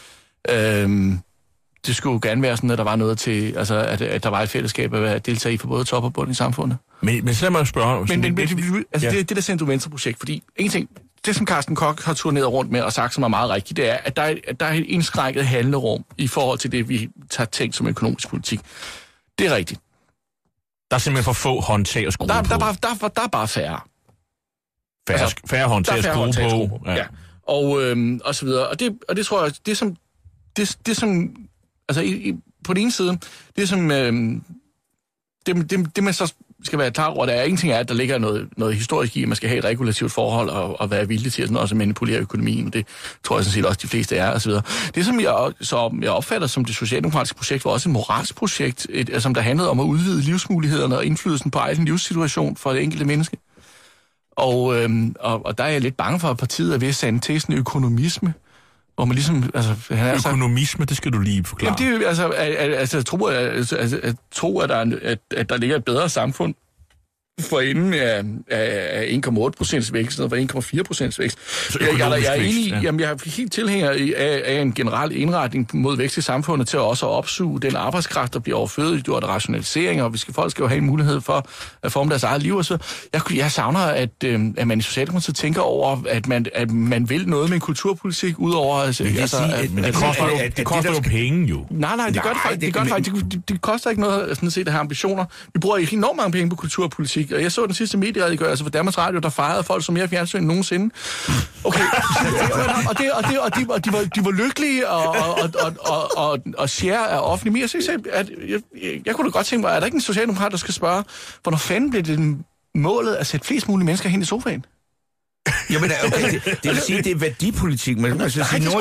Det skulle jo gerne være sådan, at der var noget til, at der var et fællesskab at deltage i for både top og bund i samfundet. Men så lad mig spørge... Det der centrum-venstre-projekt, fordi en ting, det som Carsten Koch har turneret rundt med og sagt, som er meget rigtigt, det er, at der er et indskrækket handlerum i forhold til det, vi tager tænkt som økonomisk politik. Det er rigtigt. Der er simpelthen for få håndtag at skrue på. Der er bare færre. Færre håndtag at skrue på. Ja. Og så videre. Og det tror jeg, det som på den ene side, det som det man så skal være klar over, der er ingenting af, at der ligger noget historisk i, at man skal have et regulativt forhold og være villig til at sådan også manipulere økonomien, og det tror jeg sådan set også de fleste er, og så videre. Det, som jeg opfatter som det socialdemokratiske projekt, var også et moralsk projekt, som der handlede om at udvide livsmulighederne og indflydelsen på egen livssituation for det enkelte menneske. Og der er jeg lidt bange for, at partiet er ved at sande til sådan økonomisme, hvor man ligesom... Økonomisme, det skal du lige forklare. Jamen, det er at tro, at der ligger et bedre samfund for enden af 1,8% vækst, og 1,4% vækst. Jeg er enig i, jamen jeg er helt tilhænger af en generel indretning mod vækst i samfundet til også at opsuge den arbejdskraft, der bliver overflødiggjort af rationaliseringer, og folk skal jo have en mulighed for at forme deres eget liv. Og så. Jeg savner, at man i Socialdemokratiet tænker over, at man vil noget med en kulturpolitik, udover... det koster jo penge, jo. Nej, det gør det faktisk. Det koster ikke noget sådan set at have ambitioner. Vi bruger enormt mange penge på kulturpolitik, og jeg så den sidste medieredegørelse for Danmarks Radio, der fejrede folk som mere fjernsyn end nogensinde. Okay. Og de var lykkelige og share af offentlig mere. Jeg kunne da godt tænke mig, er der ikke en socialdemokrat, der skal spørge, hvornår fanden blev det målet at sætte flest mulige mennesker hen i sofaen? Jamen, okay, det vil sige, det er værdipolitik, men nogle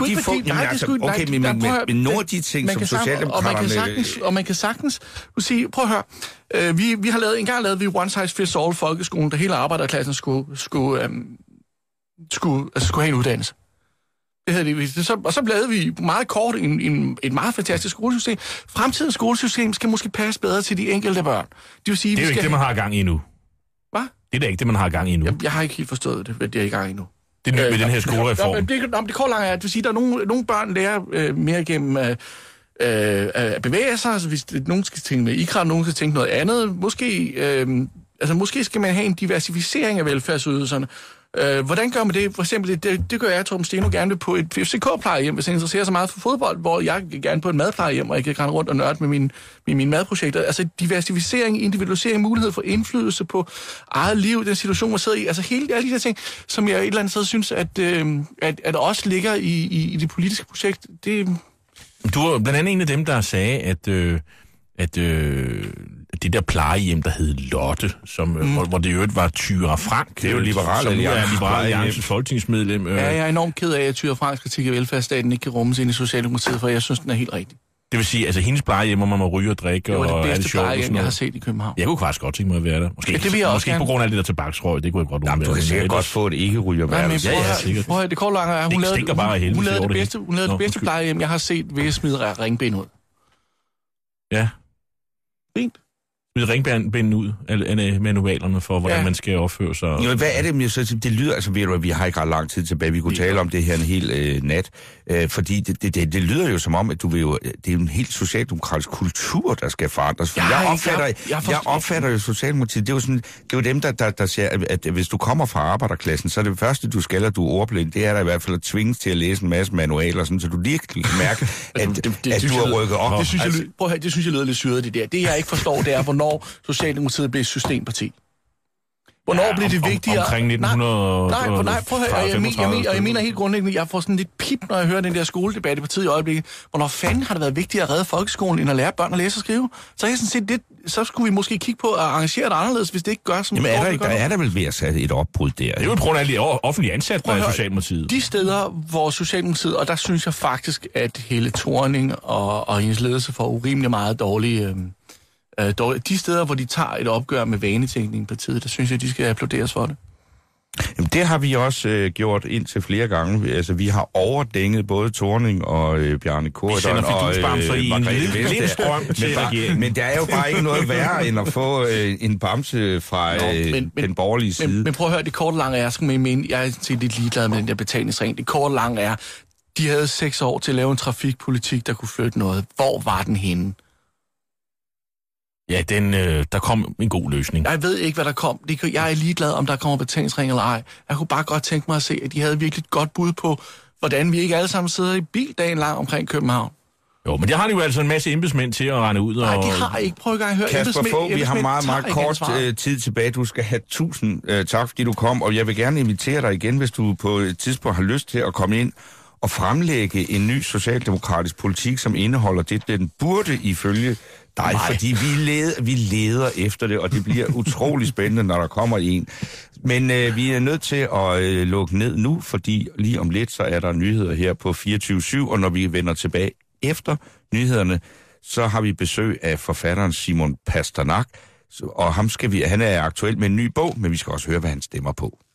af de ting, som socialdemokraterne... Og man kan sagtens sige, prøv at høre, vi har engang lavet one size fits all folkeskolen, der hele arbejderklassen skulle have en uddannelse. Det havde vi. Og så lavede vi meget kort et meget fantastisk skolesystem. Fremtidens skolesystem skal måske passe bedre til de enkelte børn. Det vil sige, det er jo ikke det, man har gang i nu. Hvad? Det er da ikke det, man har gang i nu. Jeg har ikke helt forstået det, hvad det er i gang i nu. Det er nyt med den her skolereform. Det kort langt er, at det vil sige, at der er nogle børn lærer mere gennem at bevæge sig. Altså, hvis nogen skal tænke med idræt, nogen skal tænke noget andet. Måske skal man have en diversificering af velfærdsydelserne. Hvordan gør man det? For eksempel, det gør jeg, Torben Steno, gerne på et FCK-plejehjem, hvis jeg interesserer sig meget for fodbold, hvor jeg gerne på et madplejehjem, og jeg kan rende rundt og nørde med mine madprojekter. Altså diversificering, individualisering, mulighed for indflydelse på eget liv, den situation, man sidder i. Altså alle de der ting, som jeg et eller andet sted synes, at også ligger i det politiske projekt. Du var blandt andet en af dem, der sagde, at det der plejehjem, der hed Lotte, hvor det jo var Thyra Frank. Det er jo Liberal Alliances folketingsmedlem. Ja, jeg er enormt ked af, at Thyra Franks kritik af velfærdsstaten ikke kan rummes ind i Socialdemokratiet, for jeg synes, den er helt rigtig. Det vil sige, altså hendes plejehjem, hvor man må ryge og drikke og alt sjovt. Det var det bedste plejehjem, jeg har set i København. Jeg kunne faktisk godt tænke mig at være der. Måske ikke på grund af det der tobaksrøg, det kunne jeg godt være. Du kan sikkert godt få et ikke-rygerværelse. Ja, sikkert. Det kort langt er, hun lavede det bedste plejehjem, jeg har set ved at smide ringben ud. Ja. Fint. Smide ringbinden ud af manualerne for, hvordan man skal opføre sig. Jo, hvad er det? Det lyder, altså ved du, at vi har ikke ret lang tid tilbage. Vi kunne tale om det her en hel nat. Fordi det lyder jo som om, at det er en helt socialdemokratisk kultur, der skal forandres. Jeg opfatter jo Socialdemokratiet, det er jo dem, der siger, at hvis du kommer fra arbejderklassen, så er det første, du skal, at du er ordblind, det er der i hvert fald at tvinges til at læse en masse manualer, sådan, så du lige kan mærke, at du har rykket op. Det synes jeg lyder lidt syret, det der. Det jeg ikke forstår, det er, hvornår Socialdemokratiet blev et systemparti. Hvornår blev det vigtigere? Omkring 1900. Nej, prøv at høre, jeg mener helt grundlæggende, jeg får sådan lidt pip, når jeg hører den der skoledebat i partiet i øjeblikket. Hvornår fanden har det været vigtigere at redde folkeskolen, end at lære børn at læse og skrive? Så jeg sådan set lidt, så skulle vi måske kigge på at arrangere det anderledes, hvis det ikke gør som... Jamen der er der vel ved at sætte et opbrud der. Det er jo på grund af alle de offentlige ansatte, der er Socialdemokratiet. De steder, hvor Socialdemokratiet, og der synes jeg faktisk, at hele Thorning og hendes ledelse får urimelig meget dårlige... De steder, hvor de tager et opgør med vanetænkning i partiet, der synes jeg, de skal applauderes for det. Jamen, det har vi også gjort indtil flere gange. Altså, vi har overdænget både Thorning og Bjarne Corydon og Margrethe Vestager. Men der er jo bare ikke noget værre, end at få en bamse fra den borgerlige side. Men prøv at høre, det korte lange er, jeg er set lidt ligeglad med den der betalingsring. Det korte lange er, de havde 6 år til at lave en trafikpolitik, der kunne flytte noget. Hvor var den henne? Ja, der kom en god løsning. Jeg ved ikke, hvad der kom. Jeg er ligeglad, om der kommer betalingsring eller ej. Jeg kunne bare godt tænke mig at se, at de havde virkelig et godt bud på, hvordan vi ikke alle sammen sidder i bil dagen lang omkring København. Jo, men det har de jo altså en masse embedsmænd til at rende ud. Nej, de har ikke. Prøv at høre. Kasper Fogh, vi har meget kort tid tilbage. Du skal have 1000 tak, fordi du kom, og jeg vil gerne invitere dig igen, hvis du på et tidspunkt har lyst til at komme ind og fremlægge en ny socialdemokratisk politik, som indeholder det, den burde ifølge dig, fordi vi leder efter det, og det bliver utrolig spændende, når der kommer en. Men vi er nødt til at lukke ned nu, fordi lige om lidt, så er der nyheder her på 24/7, og når vi vender tilbage efter nyhederne, så har vi besøg af forfatteren Simon Pasternak, og han er aktuel med en ny bog, men vi skal også høre, hvad han stemmer på.